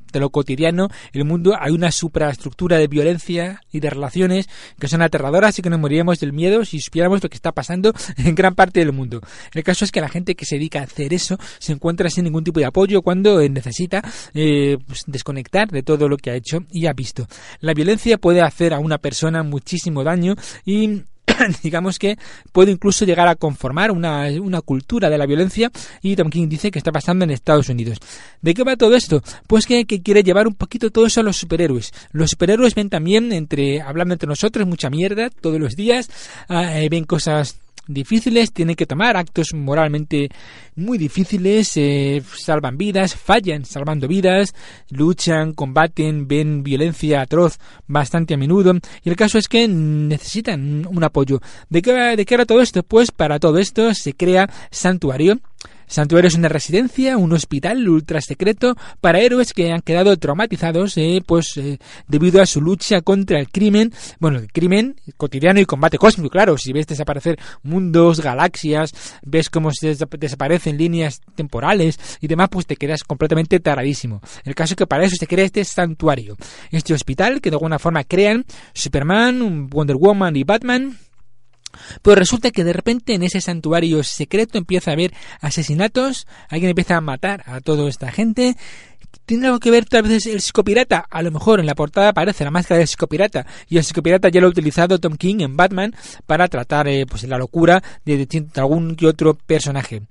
de lo cotidiano, el mundo, hay una supraestructura de violencia y de relaciones que son aterradoras y que nos moriríamos del miedo si supiéramos lo que está pasando en gran parte del mundo. El caso es que la gente que se dedica a hacer eso se encuentra sin ningún tipo de apoyo cuando necesita eh, pues, desconectar de todo lo que ha hecho y ha visto. La violencia puede hacer a una persona muchísimo daño y digamos que puede incluso llegar a conformar una, una cultura de la violencia, y Tom King dice que está pasando en Estados Unidos. ¿De qué va todo esto? Pues que, que quiere llevar un poquito todo eso a los superhéroes. Los superhéroes ven también, entre hablando entre nosotros, mucha mierda todos los días, eh, ven cosas difíciles, tienen que tomar actos moralmente muy difíciles, eh, salvan vidas, fallan salvando vidas, luchan, combaten, ven violencia atroz bastante a menudo, y el caso es que necesitan un apoyo. ¿De qué, de qué era todo esto? Pues para todo esto se crea Santuario. Santuario es una residencia, un hospital ultra secreto para héroes que han quedado traumatizados eh, pues eh, debido a su lucha contra el crimen, bueno, el crimen cotidiano y combate cósmico, claro. Si ves desaparecer mundos, galaxias, ves cómo se des- desaparecen líneas temporales y demás, pues te quedas completamente taradísimo. El caso es que para eso se crea este santuario, este hospital que de alguna forma crean Superman, Wonder Woman y Batman. Pues resulta que de repente en ese santuario secreto empieza a haber asesinatos, alguien empieza a matar a toda esta gente. ¿Tiene algo que ver tal vez el psicopirata? A lo mejor en la portada aparece la máscara del psicopirata, y el psicopirata ya lo ha utilizado Tom King en Batman para tratar eh, pues la locura de, de, de algún que otro personaje.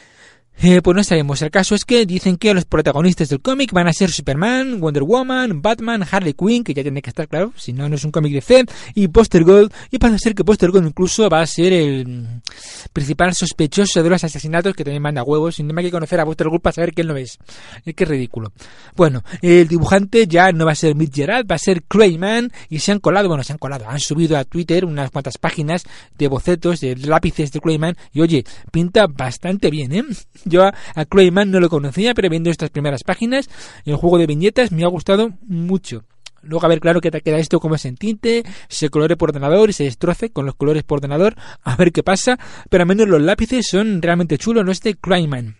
Eh, pues no sabemos. El caso es que dicen que los protagonistas del cómic van a ser Superman, Wonder Woman, Batman, Harley Quinn, que ya tiene que estar claro, si no, no es un cómic de C, y Buster Gold, y parece ser que Buster Gold incluso va a ser el principal sospechoso de los asesinatos, que también manda huevos, y no me hay que conocer a Buster Gold para saber quién lo es. Es que es ridículo. Bueno, el dibujante ya no va a ser Mitch Gerads, va a ser Clayman, y se han colado, bueno, se han colado, han subido a Twitter unas cuantas páginas de bocetos, de lápices de Clayman, y oye, pinta bastante bien, ¿eh? Yo a, a Clayman no lo conocía, pero viendo estas primeras páginas, el juego de viñetas me ha gustado mucho. Luego a ver, claro, que te queda esto como es en tinte, se colore por ordenador y se destroce con los colores por ordenador, a ver qué pasa, pero al menos los lápices son realmente chulos, no este Clayman.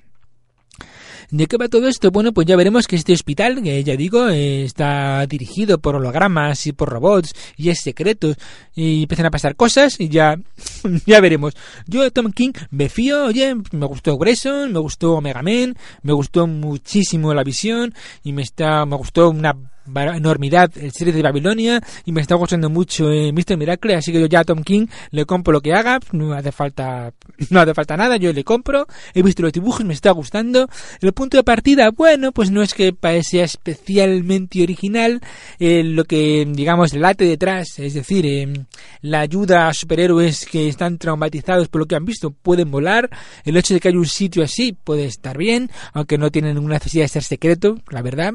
¿De qué va todo esto? Bueno, pues ya veremos que este hospital, que ya digo, eh, está dirigido por hologramas y por robots y es secreto, y empiezan a pasar cosas y ya ya veremos. Yo de Tom King me fío, oye, me gustó Grayson, me gustó Omega Man, me gustó muchísimo La Visión y me está me gustó una enormidad el serie de Babilonia y me está gustando mucho eh, mister Miracle, así que yo ya a Tom King le compro lo que haga, no hace falta no hace falta nada, yo le compro, he visto los dibujos, me está gustando. El punto de partida, bueno, pues no es que sea especialmente original, eh, lo que digamos late detrás, es decir, eh, la ayuda a superhéroes que están traumatizados por lo que han visto, pueden volar, el hecho de que haya un sitio así puede estar bien, aunque no tiene ninguna necesidad de ser secreto, la verdad,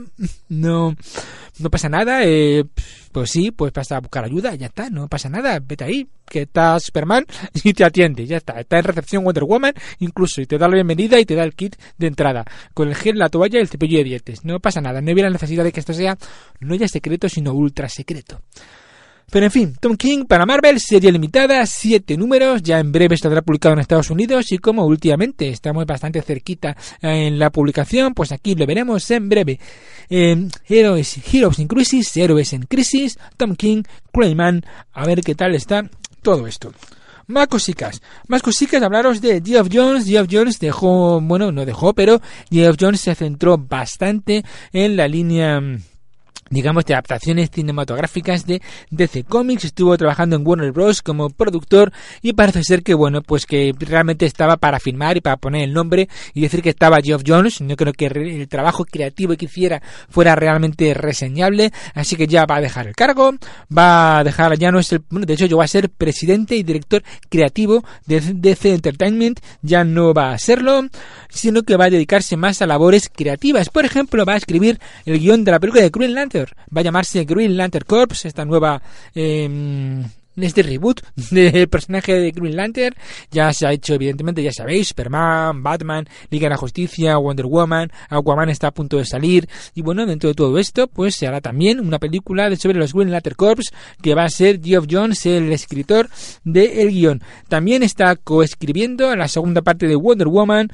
no No pasa nada, eh, pues sí, pues pasa a buscar ayuda, ya está, no pasa nada, vete ahí, que está Superman y te atiende, ya está, está en recepción Wonder Woman, incluso, y te da la bienvenida y te da el kit de entrada, con el gel, la toalla y el cepillo de dientes, no pasa nada, no hay la necesidad de que esto sea no ya secreto, sino ultra secreto. Pero en fin, Tom King para Marvel, serie limitada, siete números, ya en breve estará publicado en Estados Unidos y como últimamente estamos bastante cerquita en la publicación, pues aquí lo veremos en breve. Eh, Heroes, Heroes in Crisis, Héroes en Crisis, Tom King, Clayman, a ver qué tal está todo esto. Más cositas, más cositas, hablaros de Geoff Johns. Geoff Johns dejó, bueno, no dejó, pero Geoff Johns se centró bastante en la línea, digamos, de adaptaciones cinematográficas de D C Comics. Estuvo trabajando en Warner Bros. Como productor y parece ser que, bueno, pues que realmente estaba para firmar y para poner el nombre y decir que estaba Geoff Johns. No creo que el trabajo creativo que hiciera fuera realmente reseñable, así que ya va a dejar el cargo, va a dejar, ya no es el, bueno, de hecho yo voy a ser presidente y director creativo de D C Entertainment, ya no va a serlo, sino que va a dedicarse más a labores creativas. Por ejemplo, va a escribir el guión de la película de Green Lantern, va a llamarse Green Lantern Corps, esta nueva eh, este reboot del personaje de Green Lantern. Ya se ha hecho, evidentemente, ya sabéis, Superman, Batman, Liga de la Justicia, Wonder Woman, Aquaman está a punto de salir, y bueno, dentro de todo esto, pues se hará también una película de sobre los Green Lantern Corps, que va a ser Geoff Johns, el escritor del guión. También está coescribiendo la segunda parte de Wonder Woman,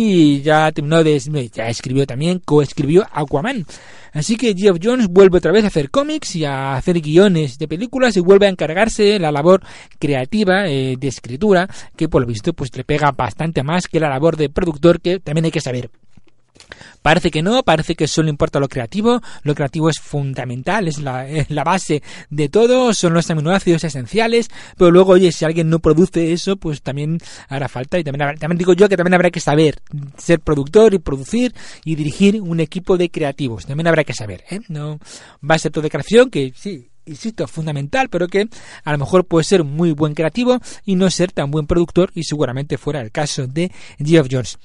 y ya terminó de, ya escribió también, coescribió Aquaman. Así que Geoff Johns vuelve otra vez a hacer cómics y a hacer guiones de películas, y vuelve a encargarse de la labor creativa, eh, de escritura, que por lo visto pues le pega bastante más que la labor de productor, que también hay que saber. Parece que no, parece que solo importa lo creativo. Lo creativo es fundamental, es la, es la base de todo, son los aminoácidos esenciales, pero luego, oye, si alguien no produce eso, pues también hará falta, y también, habrá, también digo yo que también habrá que saber ser productor y producir y dirigir un equipo de creativos, también habrá que saber, ¿eh? No va a ser todo de creación, que sí, insisto, fundamental, pero que a lo mejor puede ser muy buen creativo y no ser tan buen productor, y seguramente fuera el caso de Geoff Johns.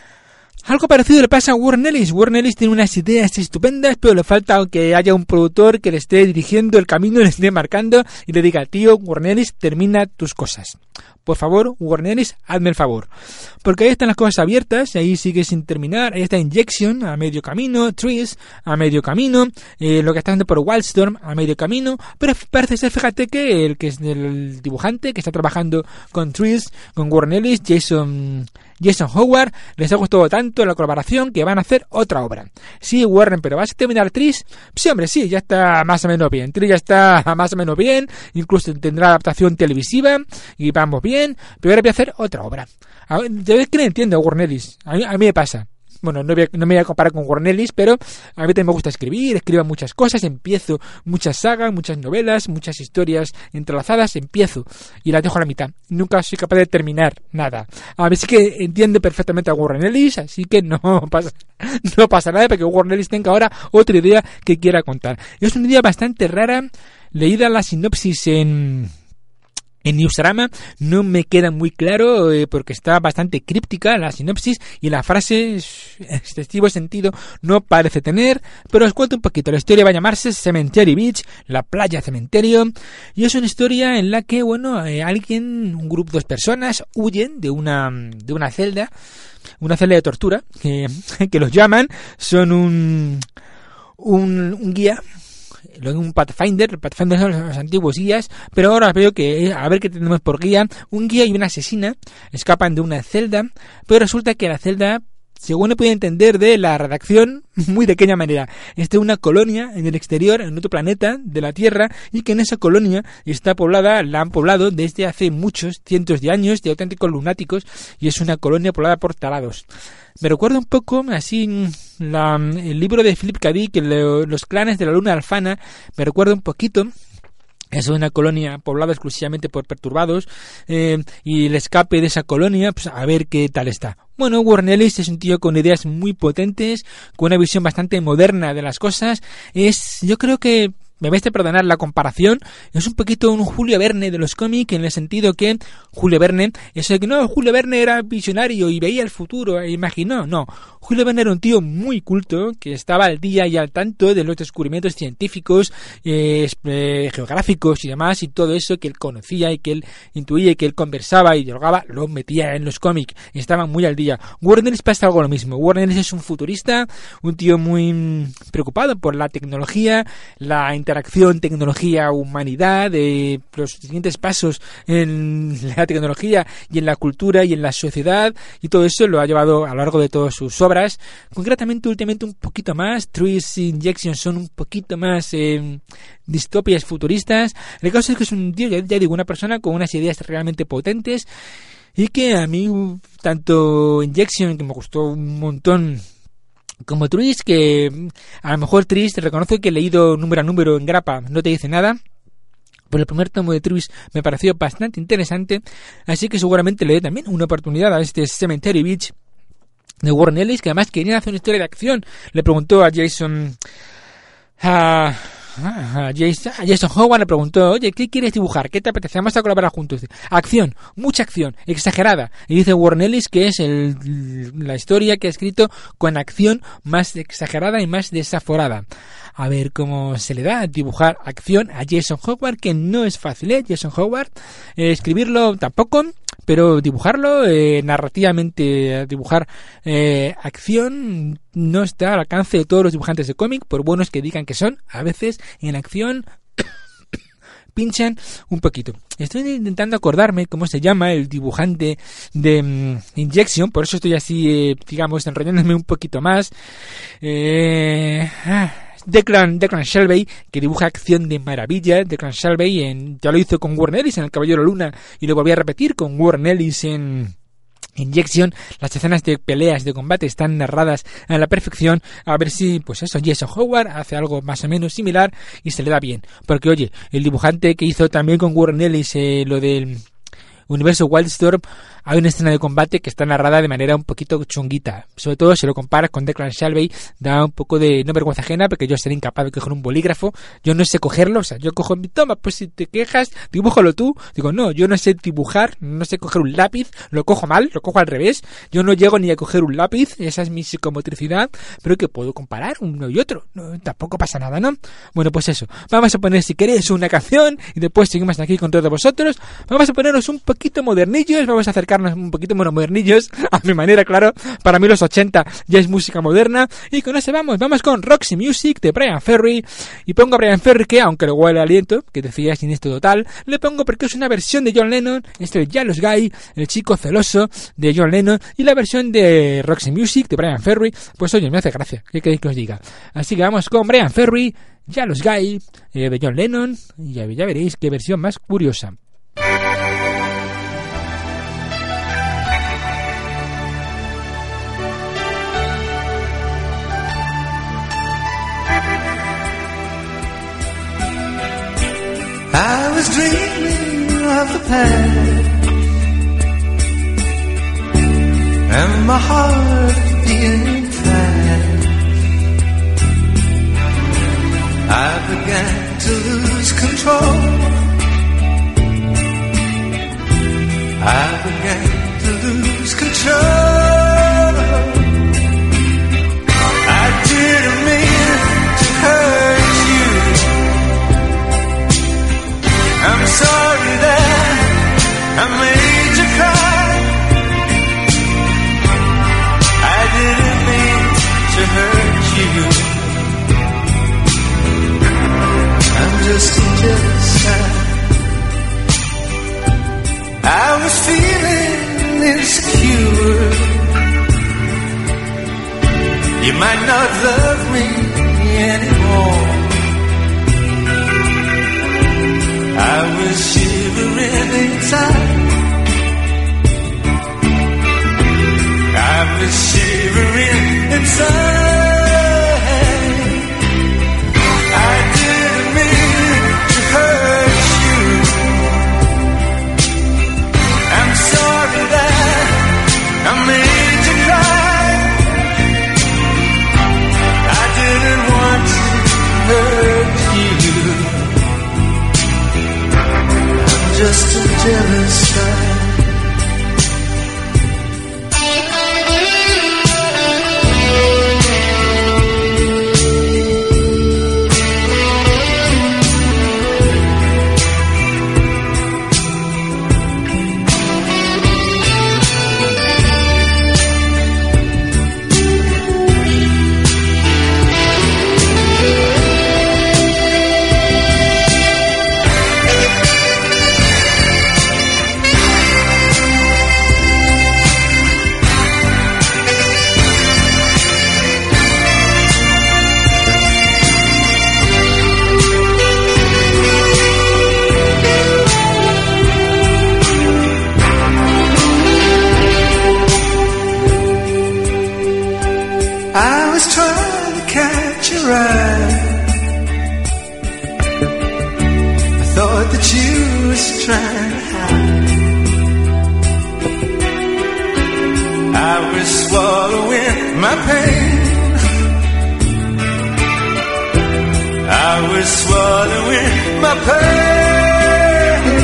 Algo parecido le pasa a Warren Ellis. Warren Ellis tiene unas ideas estupendas, pero le falta que haya un productor que le esté dirigiendo el camino, le esté marcando y le diga: tío, Warren Ellis, termina tus cosas. Por favor, Warren Ellis, hazme el favor. Porque ahí están las cosas abiertas, ahí sigue sin terminar. Ahí está Injection a medio camino, Trees a medio camino, eh, lo que está haciendo por Wildstorm a medio camino. Pero parece ser, fíjate, que el que es el dibujante que está trabajando con Trees, con Warren Ellis, Jason... Jason Howard, les ha gustado tanto la colaboración que van a hacer otra obra. Sí, Warren, pero ¿vas a terminar Trees? Sí, hombre, sí, ya está más o menos bien. Trees ya está más o menos bien, incluso tendrá adaptación televisiva y vamos bien, pero ahora voy a hacer otra obra. A ver, ¿de qué no entiendo a Warren Ellis? A mí, a mí me pasa. Bueno, no, voy a, no me voy a comparar con Warren Ellis, pero a mí también me gusta escribir, escribo muchas cosas, empiezo muchas sagas, muchas novelas, muchas historias entrelazadas, empiezo y las dejo a la mitad. Nunca soy capaz de terminar nada. A ver, sí que entiende perfectamente a Warren Ellis, así que no pasa, no pasa nada porque Warren Ellis tenga ahora otra idea que quiera contar. Es una idea bastante rara, leída la sinopsis en... En Newsarama no me queda muy claro, eh, porque está bastante críptica la sinopsis y la frase, excesivo sentido, no parece tener, pero os cuento un poquito. La historia va a llamarse Cemetery Beach, la playa cementerio, y es una historia en la que, bueno, eh, alguien, un grupo, dos personas, huyen de una, de una celda, una celda de tortura, que, que los llaman, son un, un, un guía, un Pathfinder, Pathfinder son los antiguos guías, pero ahora veo que, a ver qué tenemos por guía, un guía y una asesina escapan de una celda, pero resulta que la celda, según he podido entender de la redacción, muy de aquella manera, es de una colonia en el exterior, en otro planeta de la Tierra, y que en esa colonia está poblada, la han poblado desde hace muchos cientos de años de auténticos lunáticos, y es una colonia poblada por tarados. Me recuerda un poco, así, la, el libro de Philip K. Dick, Los clanes de la luna alfana, me recuerda un poquito. Es una colonia poblada exclusivamente por perturbados, eh, y el escape de esa colonia, pues a ver qué tal está. Bueno, Warren Ellis es un tío con ideas muy potentes, con una visión bastante moderna de las cosas. Es, yo creo que, me vais a perdonar la comparación, es un poquito un Julio Verne de los cómics, en el sentido que Julio Verne, eso de que no, Julio Verne era visionario y veía el futuro e imaginó, no, Julio Verne era un tío muy culto, que estaba al día y al tanto de los descubrimientos científicos, eh, eh, geográficos y demás, y todo eso que él conocía y que él intuía y que él conversaba y dialogaba, lo metía en los cómics, y estaba muy al día. Warren Ellis pasa algo lo mismo. Warren Ellis es un futurista, un tío muy preocupado por la tecnología, la interacción tecnología-humanidad, eh, los siguientes pasos en la tecnología y en la cultura y en la sociedad, y todo eso lo ha llevado a lo largo de todas sus obras. Concretamente, últimamente un poquito más, Trees Injection son un poquito más eh, distopias futuristas. El caso es que es un tío, ya, ya digo, una persona con unas ideas realmente potentes, y que a mí, tanto Injection, que me gustó un montón, como Trees, que a lo mejor Trees, te reconozco que he leído número a número en grapa, no te dice nada, pero el primer tomo de Trees me pareció bastante interesante, así que seguramente le dé también una oportunidad a este Cemetery Beach de Warren Ellis, que además quería hacer una historia de acción. Le preguntó a Jason a, a Jason, a Jason Howard, le preguntó: oye, ¿qué quieres dibujar? ¿Qué te apetece? Vamos a colaborar juntos. Acción, mucha acción, exagerada. Y dice Warren Ellis que es el, la historia que ha escrito con acción más exagerada y más desaforada. a ver cómo se le da dibujar acción a Jason Howard, que no es fácil, ¿eh? Jason Howard, eh, escribirlo tampoco, pero dibujarlo, eh, narrativamente dibujar eh, acción no está al alcance de todos los dibujantes de cómic, por buenos que digan que son. A veces en acción pinchan un poquito. Estoy intentando acordarme cómo se llama el dibujante de um, Injection, por eso estoy así, eh, digamos, enrollándome un poquito más. Eh... Ah. Declan, Declan Shalvey, que dibuja acción de maravilla. Declan Shalvey en, ya lo hizo con Warren Ellis en El Caballero Luna y lo volví a repetir con Warren Ellis en Injection. Las escenas de peleas, de combate están narradas a la perfección. A ver si, pues eso, Jason Howard hace algo más o menos similar y se le da bien. Porque oye, el dibujante que hizo también con Warren Ellis eh, lo del Universo Wildstorm, hay una escena de combate que está narrada de manera un poquito chunguita. Sobre todo si lo comparas con Declan Shalvey, da un poco de no vergüenza ajena, porque yo seré incapaz de coger un bolígrafo. Yo no sé cogerlo, o sea, yo cojo mi toma, pues si te quejas, dibújalo tú. Digo, no, yo no sé dibujar, no sé coger un lápiz, lo cojo mal, lo cojo al revés. Yo no llego ni a coger un lápiz, esa es mi psicomotricidad, pero que puedo comparar uno y otro. No, tampoco pasa nada, ¿no? Bueno, pues eso. Vamos a poner, si queréis, una canción y después seguimos aquí con todos vosotros. Vamos a ponernos un poquito modernillos, vamos a acercar un poquito menos modernillos, a mi manera, claro. Para mí los ochenta ya es música moderna. Y con eso vamos, vamos con Roxy Music de Bryan Ferry. Y pongo a Bryan Ferry, que aunque le huele aliento, que decía siniestro total, le pongo porque es una versión de John Lennon. Esto es Jealous Guy, el chico celoso de John Lennon. Y la versión de Roxy Music de Bryan Ferry, pues oye, me hace gracia, ¿qué queréis que os diga? Así que vamos con Bryan Ferry, Jealous Guy, eh, de John Lennon. Y ya, ya veréis qué versión más curiosa. I was dreaming of the past, and my heart beating fast. I began to lose control. I began to lose control. I didn't mean to hurt you. I'm sorry that I made you cry. I didn't mean to hurt you. I'm just a jealous guy. I was feeling insecure. You might not love me anymore. I was shivering inside. I was shivering inside. I didn't mean to hurt you. I'm sorry that I made you cry. I didn't want to hurt you. Just a jealous guy. I was trying to catch your eye. I thought that you was trying to hide. I was swallowing my pain. I was swallowing my pain.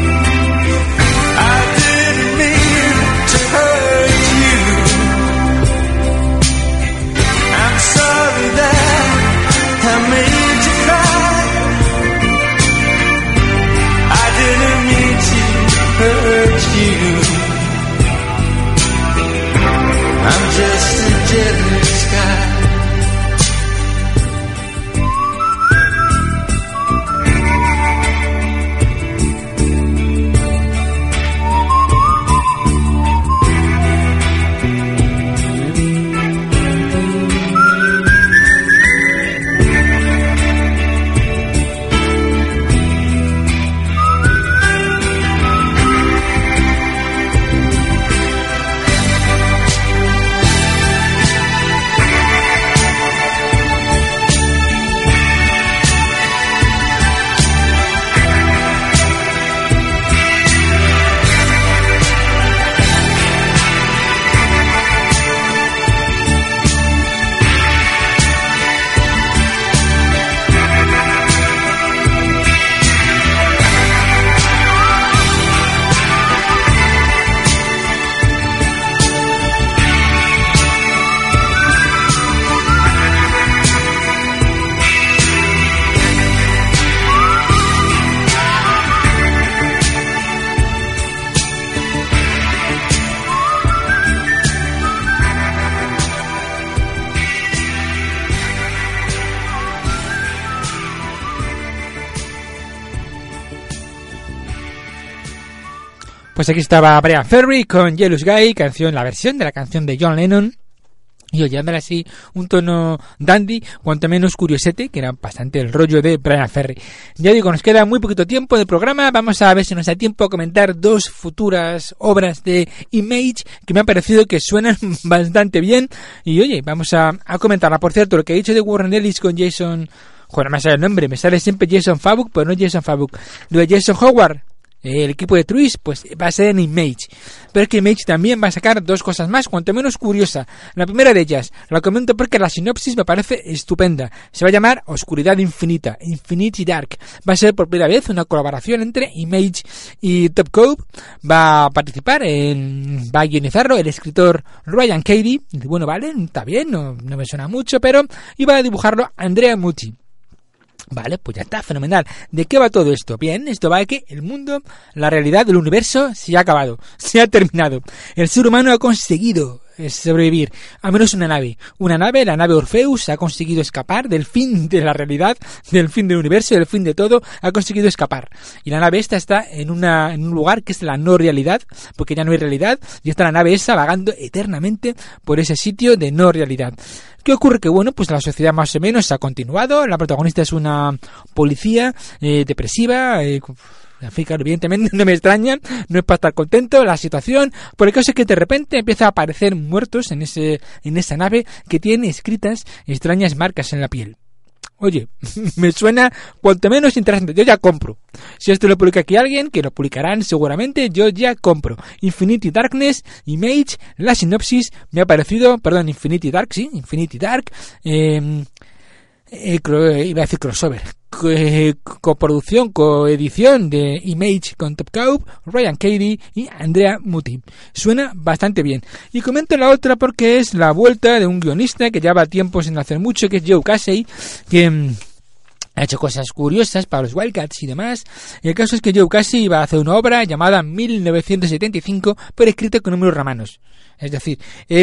I didn't mean to hurt you. I'm sorry that I made Pues aquí estaba Bryan Ferry con Jealous Guy, canción, la versión de la canción de John Lennon. Y oye, dándole así un tono dandy, cuanto menos curiosete, que era bastante el rollo de Bryan Ferry. Ya digo, nos queda muy poquito tiempo de programa. Vamos a ver si nos da tiempo a comentar dos futuras obras de Image que me han parecido que suenan bastante bien. Y oye, vamos a, a comentarla. Por cierto, lo que he dicho de Warren Ellis con Jason... Joder, me sale el nombre, me sale siempre Jason Fabuk, pero no Jason Fabuk. Lo de Jason Howard, el equipo de Truist, pues va a ser en Image. Pero es que Image también va a sacar dos cosas más, cuanto menos curiosa. La primera de ellas, la comento porque la sinopsis me parece estupenda. Se va a llamar Oscuridad Infinita, Infinity Dark. Va a ser por primera vez una colaboración entre Image y Top Cow. Va a participar, en, va a guionizarlo el escritor Ryan Cady. Bueno, vale, está bien, no, no me suena mucho, pero iba a dibujarlo Andrea Muti. Vale, pues ya está, fenomenal. ¿De qué va todo esto? Bien, esto va de que el mundo, la realidad del universo se ha acabado, se ha terminado. El ser humano ha conseguido sobrevivir, a menos una nave. Una nave, la nave Orpheus, ha conseguido escapar del fin de la realidad, del fin del universo, del fin de todo, ha conseguido escapar. Y la nave esta está en, una, en un lugar que es la no realidad, porque ya no hay realidad, y está la nave esa vagando eternamente por ese sitio de no realidad. ¿Qué ocurre? Que bueno, pues la sociedad más o menos ha continuado. La protagonista es una policía eh, depresiva, eh, en fin, claro, evidentemente no me extrañan, no es para estar contento la situación, por el caso es que de repente empieza a aparecer muertos en ese en esa nave que tiene escritas extrañas marcas en la piel. Oye, me suena cuanto menos interesante. Yo ya compro. Si esto lo publica aquí alguien, que lo publicarán seguramente, yo ya compro. Infinity Darkness, Image, la sinopsis me ha parecido, perdón, Infinity Dark, sí, Infinity Dark, eh, eh, iba a decir crossover, eh, coproducción, coedición de Image con Top Cow, Ryan Cady y Andrea Muti. Suena bastante bien. Y comento la otra porque es la vuelta de un guionista que lleva tiempo sin hacer mucho, que es Joe Casey, que mmm, ha hecho cosas curiosas para los Wildcats y demás. Y el caso es que Joe Casey iba a hacer una obra llamada mil novecientos setenta y cinco, pero escrita con números romanos. Es decir,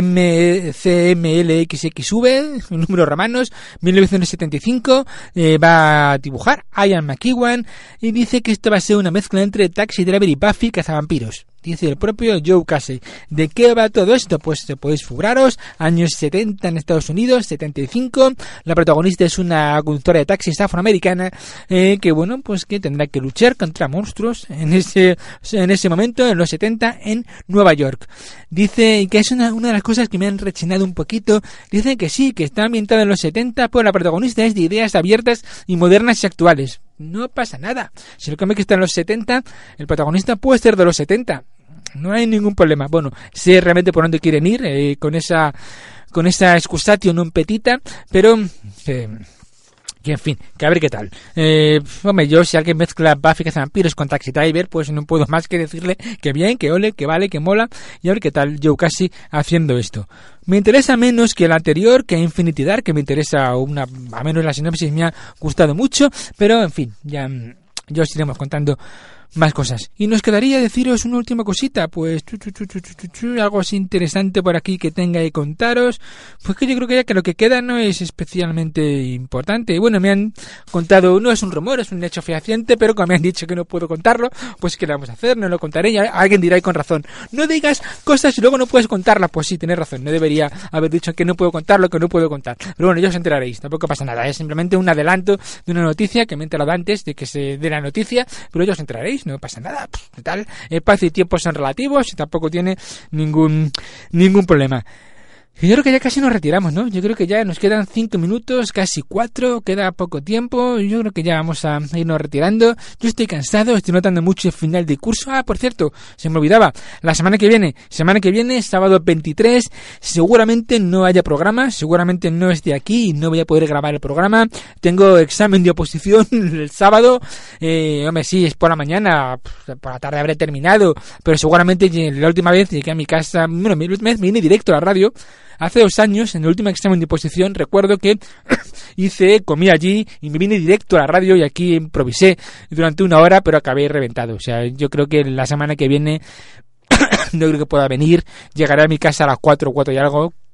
M C M L X X V, números romanos, mil novecientos setenta y cinco, eh, va a dibujar Ian McEwan y dice que esto va a ser una mezcla entre Taxi Driver y Buffy cazavampiros. Dice el propio Joe Casey. ¿De qué va todo esto? Pues te podéis figuraros, años setenta en Estados Unidos, setenta y cinco, la protagonista es una conductora de taxis afroamericana eh, que bueno, pues que tendrá que luchar contra monstruos en ese en ese momento, en los setenta, en Nueva York. Dice que es una, una de las cosas que me han rechinado un poquito. Dice que sí, que está ambientada en los setenta, pero la protagonista es de ideas abiertas y modernas y actuales. No pasa nada. Si el cómic está en los setenta, el protagonista puede ser de los setenta. No hay ningún problema. Bueno, sé realmente por dónde quieren ir eh, con esa con esa excusatio non petita, pero eh, que en fin, que a ver qué tal. Eh, hombre, yo si alguien mezcla Buffy cazavampiros con Taxi Driver, pues no puedo más que decirle que bien, que ole, que vale, que mola, y a ver qué tal Joe Casey haciendo esto. Me interesa menos que el anterior, que Infinity Dark, que me interesa una, a menos la sinopsis me ha gustado mucho, pero en fin, ya, ya os iremos contando más cosas. Y nos quedaría deciros una última cosita, pues chu, chu, chu, chu, chu, chu, algo así interesante por aquí que tenga que contaros, pues que yo creo que ya que lo que queda no es especialmente importante. Bueno, me han contado, no es un rumor, es un hecho fehaciente, pero como me han dicho que no puedo contarlo, pues ¿qué le vamos a hacer? No lo contaré, y alguien dirá y con razón, no digas cosas y luego no puedes contarlas. Pues sí, tenés razón, no debería haber dicho que no puedo contarlo, que no puedo contar, pero bueno, ya os enteraréis, tampoco pasa nada, es simplemente un adelanto de una noticia que me he enterado antes de que se dé la noticia, pero ya os enteraréis, no pasa nada, pues, tal, espacio y tiempo son relativos y tampoco tiene ningún ningún problema. Y yo creo que ya casi nos retiramos, ¿no? Yo creo que ya nos quedan cinco minutos, casi cuatro, queda poco tiempo, yo creo que ya vamos a irnos retirando. Yo estoy cansado, estoy notando mucho el final de curso. Ah, por cierto, se me olvidaba, la semana que viene, semana que viene, sábado veintitrés, seguramente no haya programa, seguramente no esté aquí y no voy a poder grabar el programa. Tengo examen de oposición el sábado, eh, hombre, sí, es por la mañana, por la tarde habré terminado, pero seguramente la última vez llegué a mi casa, bueno, me vine directo a la radio. Hace dos años, en el último examen de oposición, recuerdo que hice, comí allí y me vine directo a la radio y aquí improvisé durante una hora, pero acabé reventado. O sea, yo creo que la semana que viene no creo que pueda venir. Llegaré a mi casa a las cuatro, cuatro y algo,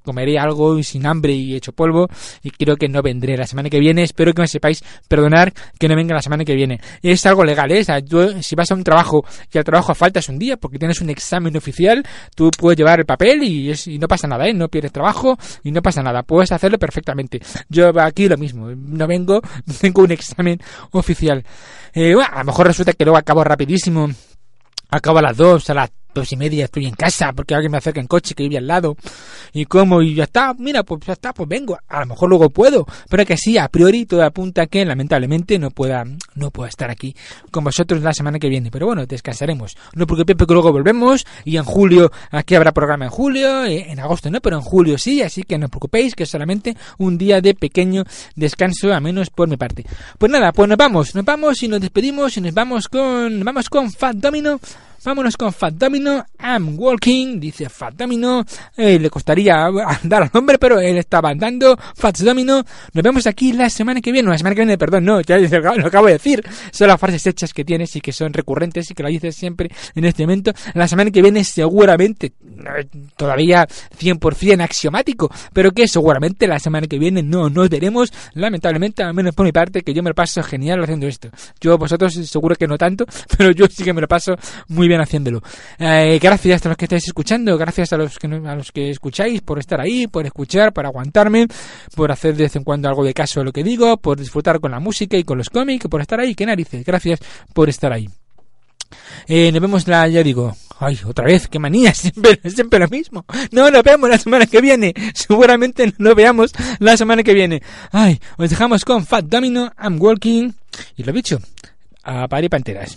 comeré algo sin hambre y hecho polvo, y creo que no vendré la semana que viene. Espero que me sepáis perdonar que no venga la semana que viene. Es algo legal, ¿eh? O sea, tú, si vas a un trabajo y al trabajo faltas un día porque tienes un examen oficial, tú puedes llevar el papel y, es, y no pasa nada, ¿eh? No pierdes trabajo y no pasa nada, puedes hacerlo perfectamente. Yo aquí lo mismo, no vengo, tengo un examen oficial. Eh, bueno, a lo mejor resulta que luego acabo rapidísimo, acabo a las dos, a las dos y media estoy en casa porque alguien me acerca en coche que vive al lado y como y ya está, mira, pues ya está, pues vengo, a lo mejor luego puedo, pero que sí, a priori todo apunta que lamentablemente no pueda no pueda estar aquí con vosotros la semana que viene, pero bueno, descansaremos, no porque porque luego volvemos y en julio, aquí habrá programa en julio, en agosto no, pero en julio sí, así que no os preocupéis, que es solamente un día de pequeño descanso, a menos por mi parte. Pues nada, pues nos vamos, nos vamos y nos despedimos y nos vamos con, nos vamos con Fat Domino. Vámonos con Fat Domino, I'm Walking, dice Fat Domino, eh, le costaría dar el nombre, pero él estaba andando, Fat Domino. Nos vemos aquí la semana que viene, no, la semana que viene, perdón, no, ya lo acabo de decir, son las frases hechas que tienes y que son recurrentes y que lo dices siempre en este momento. La semana que viene seguramente, todavía cien por ciento axiomático, pero que seguramente la semana que viene no nos veremos, lamentablemente, al menos por mi parte, que yo me lo paso genial haciendo esto. Yo, vosotros seguro que no tanto, pero yo sí que me lo paso muy bien haciéndolo. Eh, gracias a los que estáis escuchando, gracias a los que a los que escucháis por estar ahí, por escuchar, por aguantarme, por hacer de vez en cuando algo de caso a lo que digo, por disfrutar con la música y con los cómics, por estar ahí, qué narices, gracias por estar ahí. Eh, nos vemos la, ya digo, ay, otra vez, qué manía, siempre, siempre lo mismo. No nos vemos la semana que viene, seguramente no lo veamos la semana que viene. Ay, os dejamos con Fat Domino, I'm Walking, y lo dicho, a par y panteras.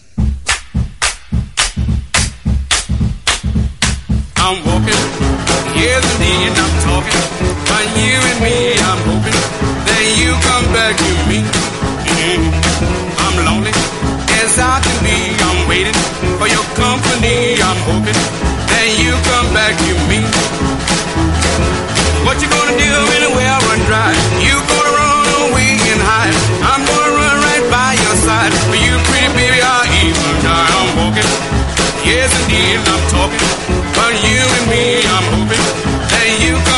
I'm walking, yes indeed, I'm talking, but you and me, I'm hoping that you come back to me. Mm-hmm. I'm lonely as I can be, I'm waiting for your company, I'm hoping that you come back to me. What you gonna do when the well run dry? You gonna run away and hide, I'm gonna run right by your side, for you pretty baby, I'll even die. I'm walking, yes indeed, I'm talking, but you and me, I'm hoping that you come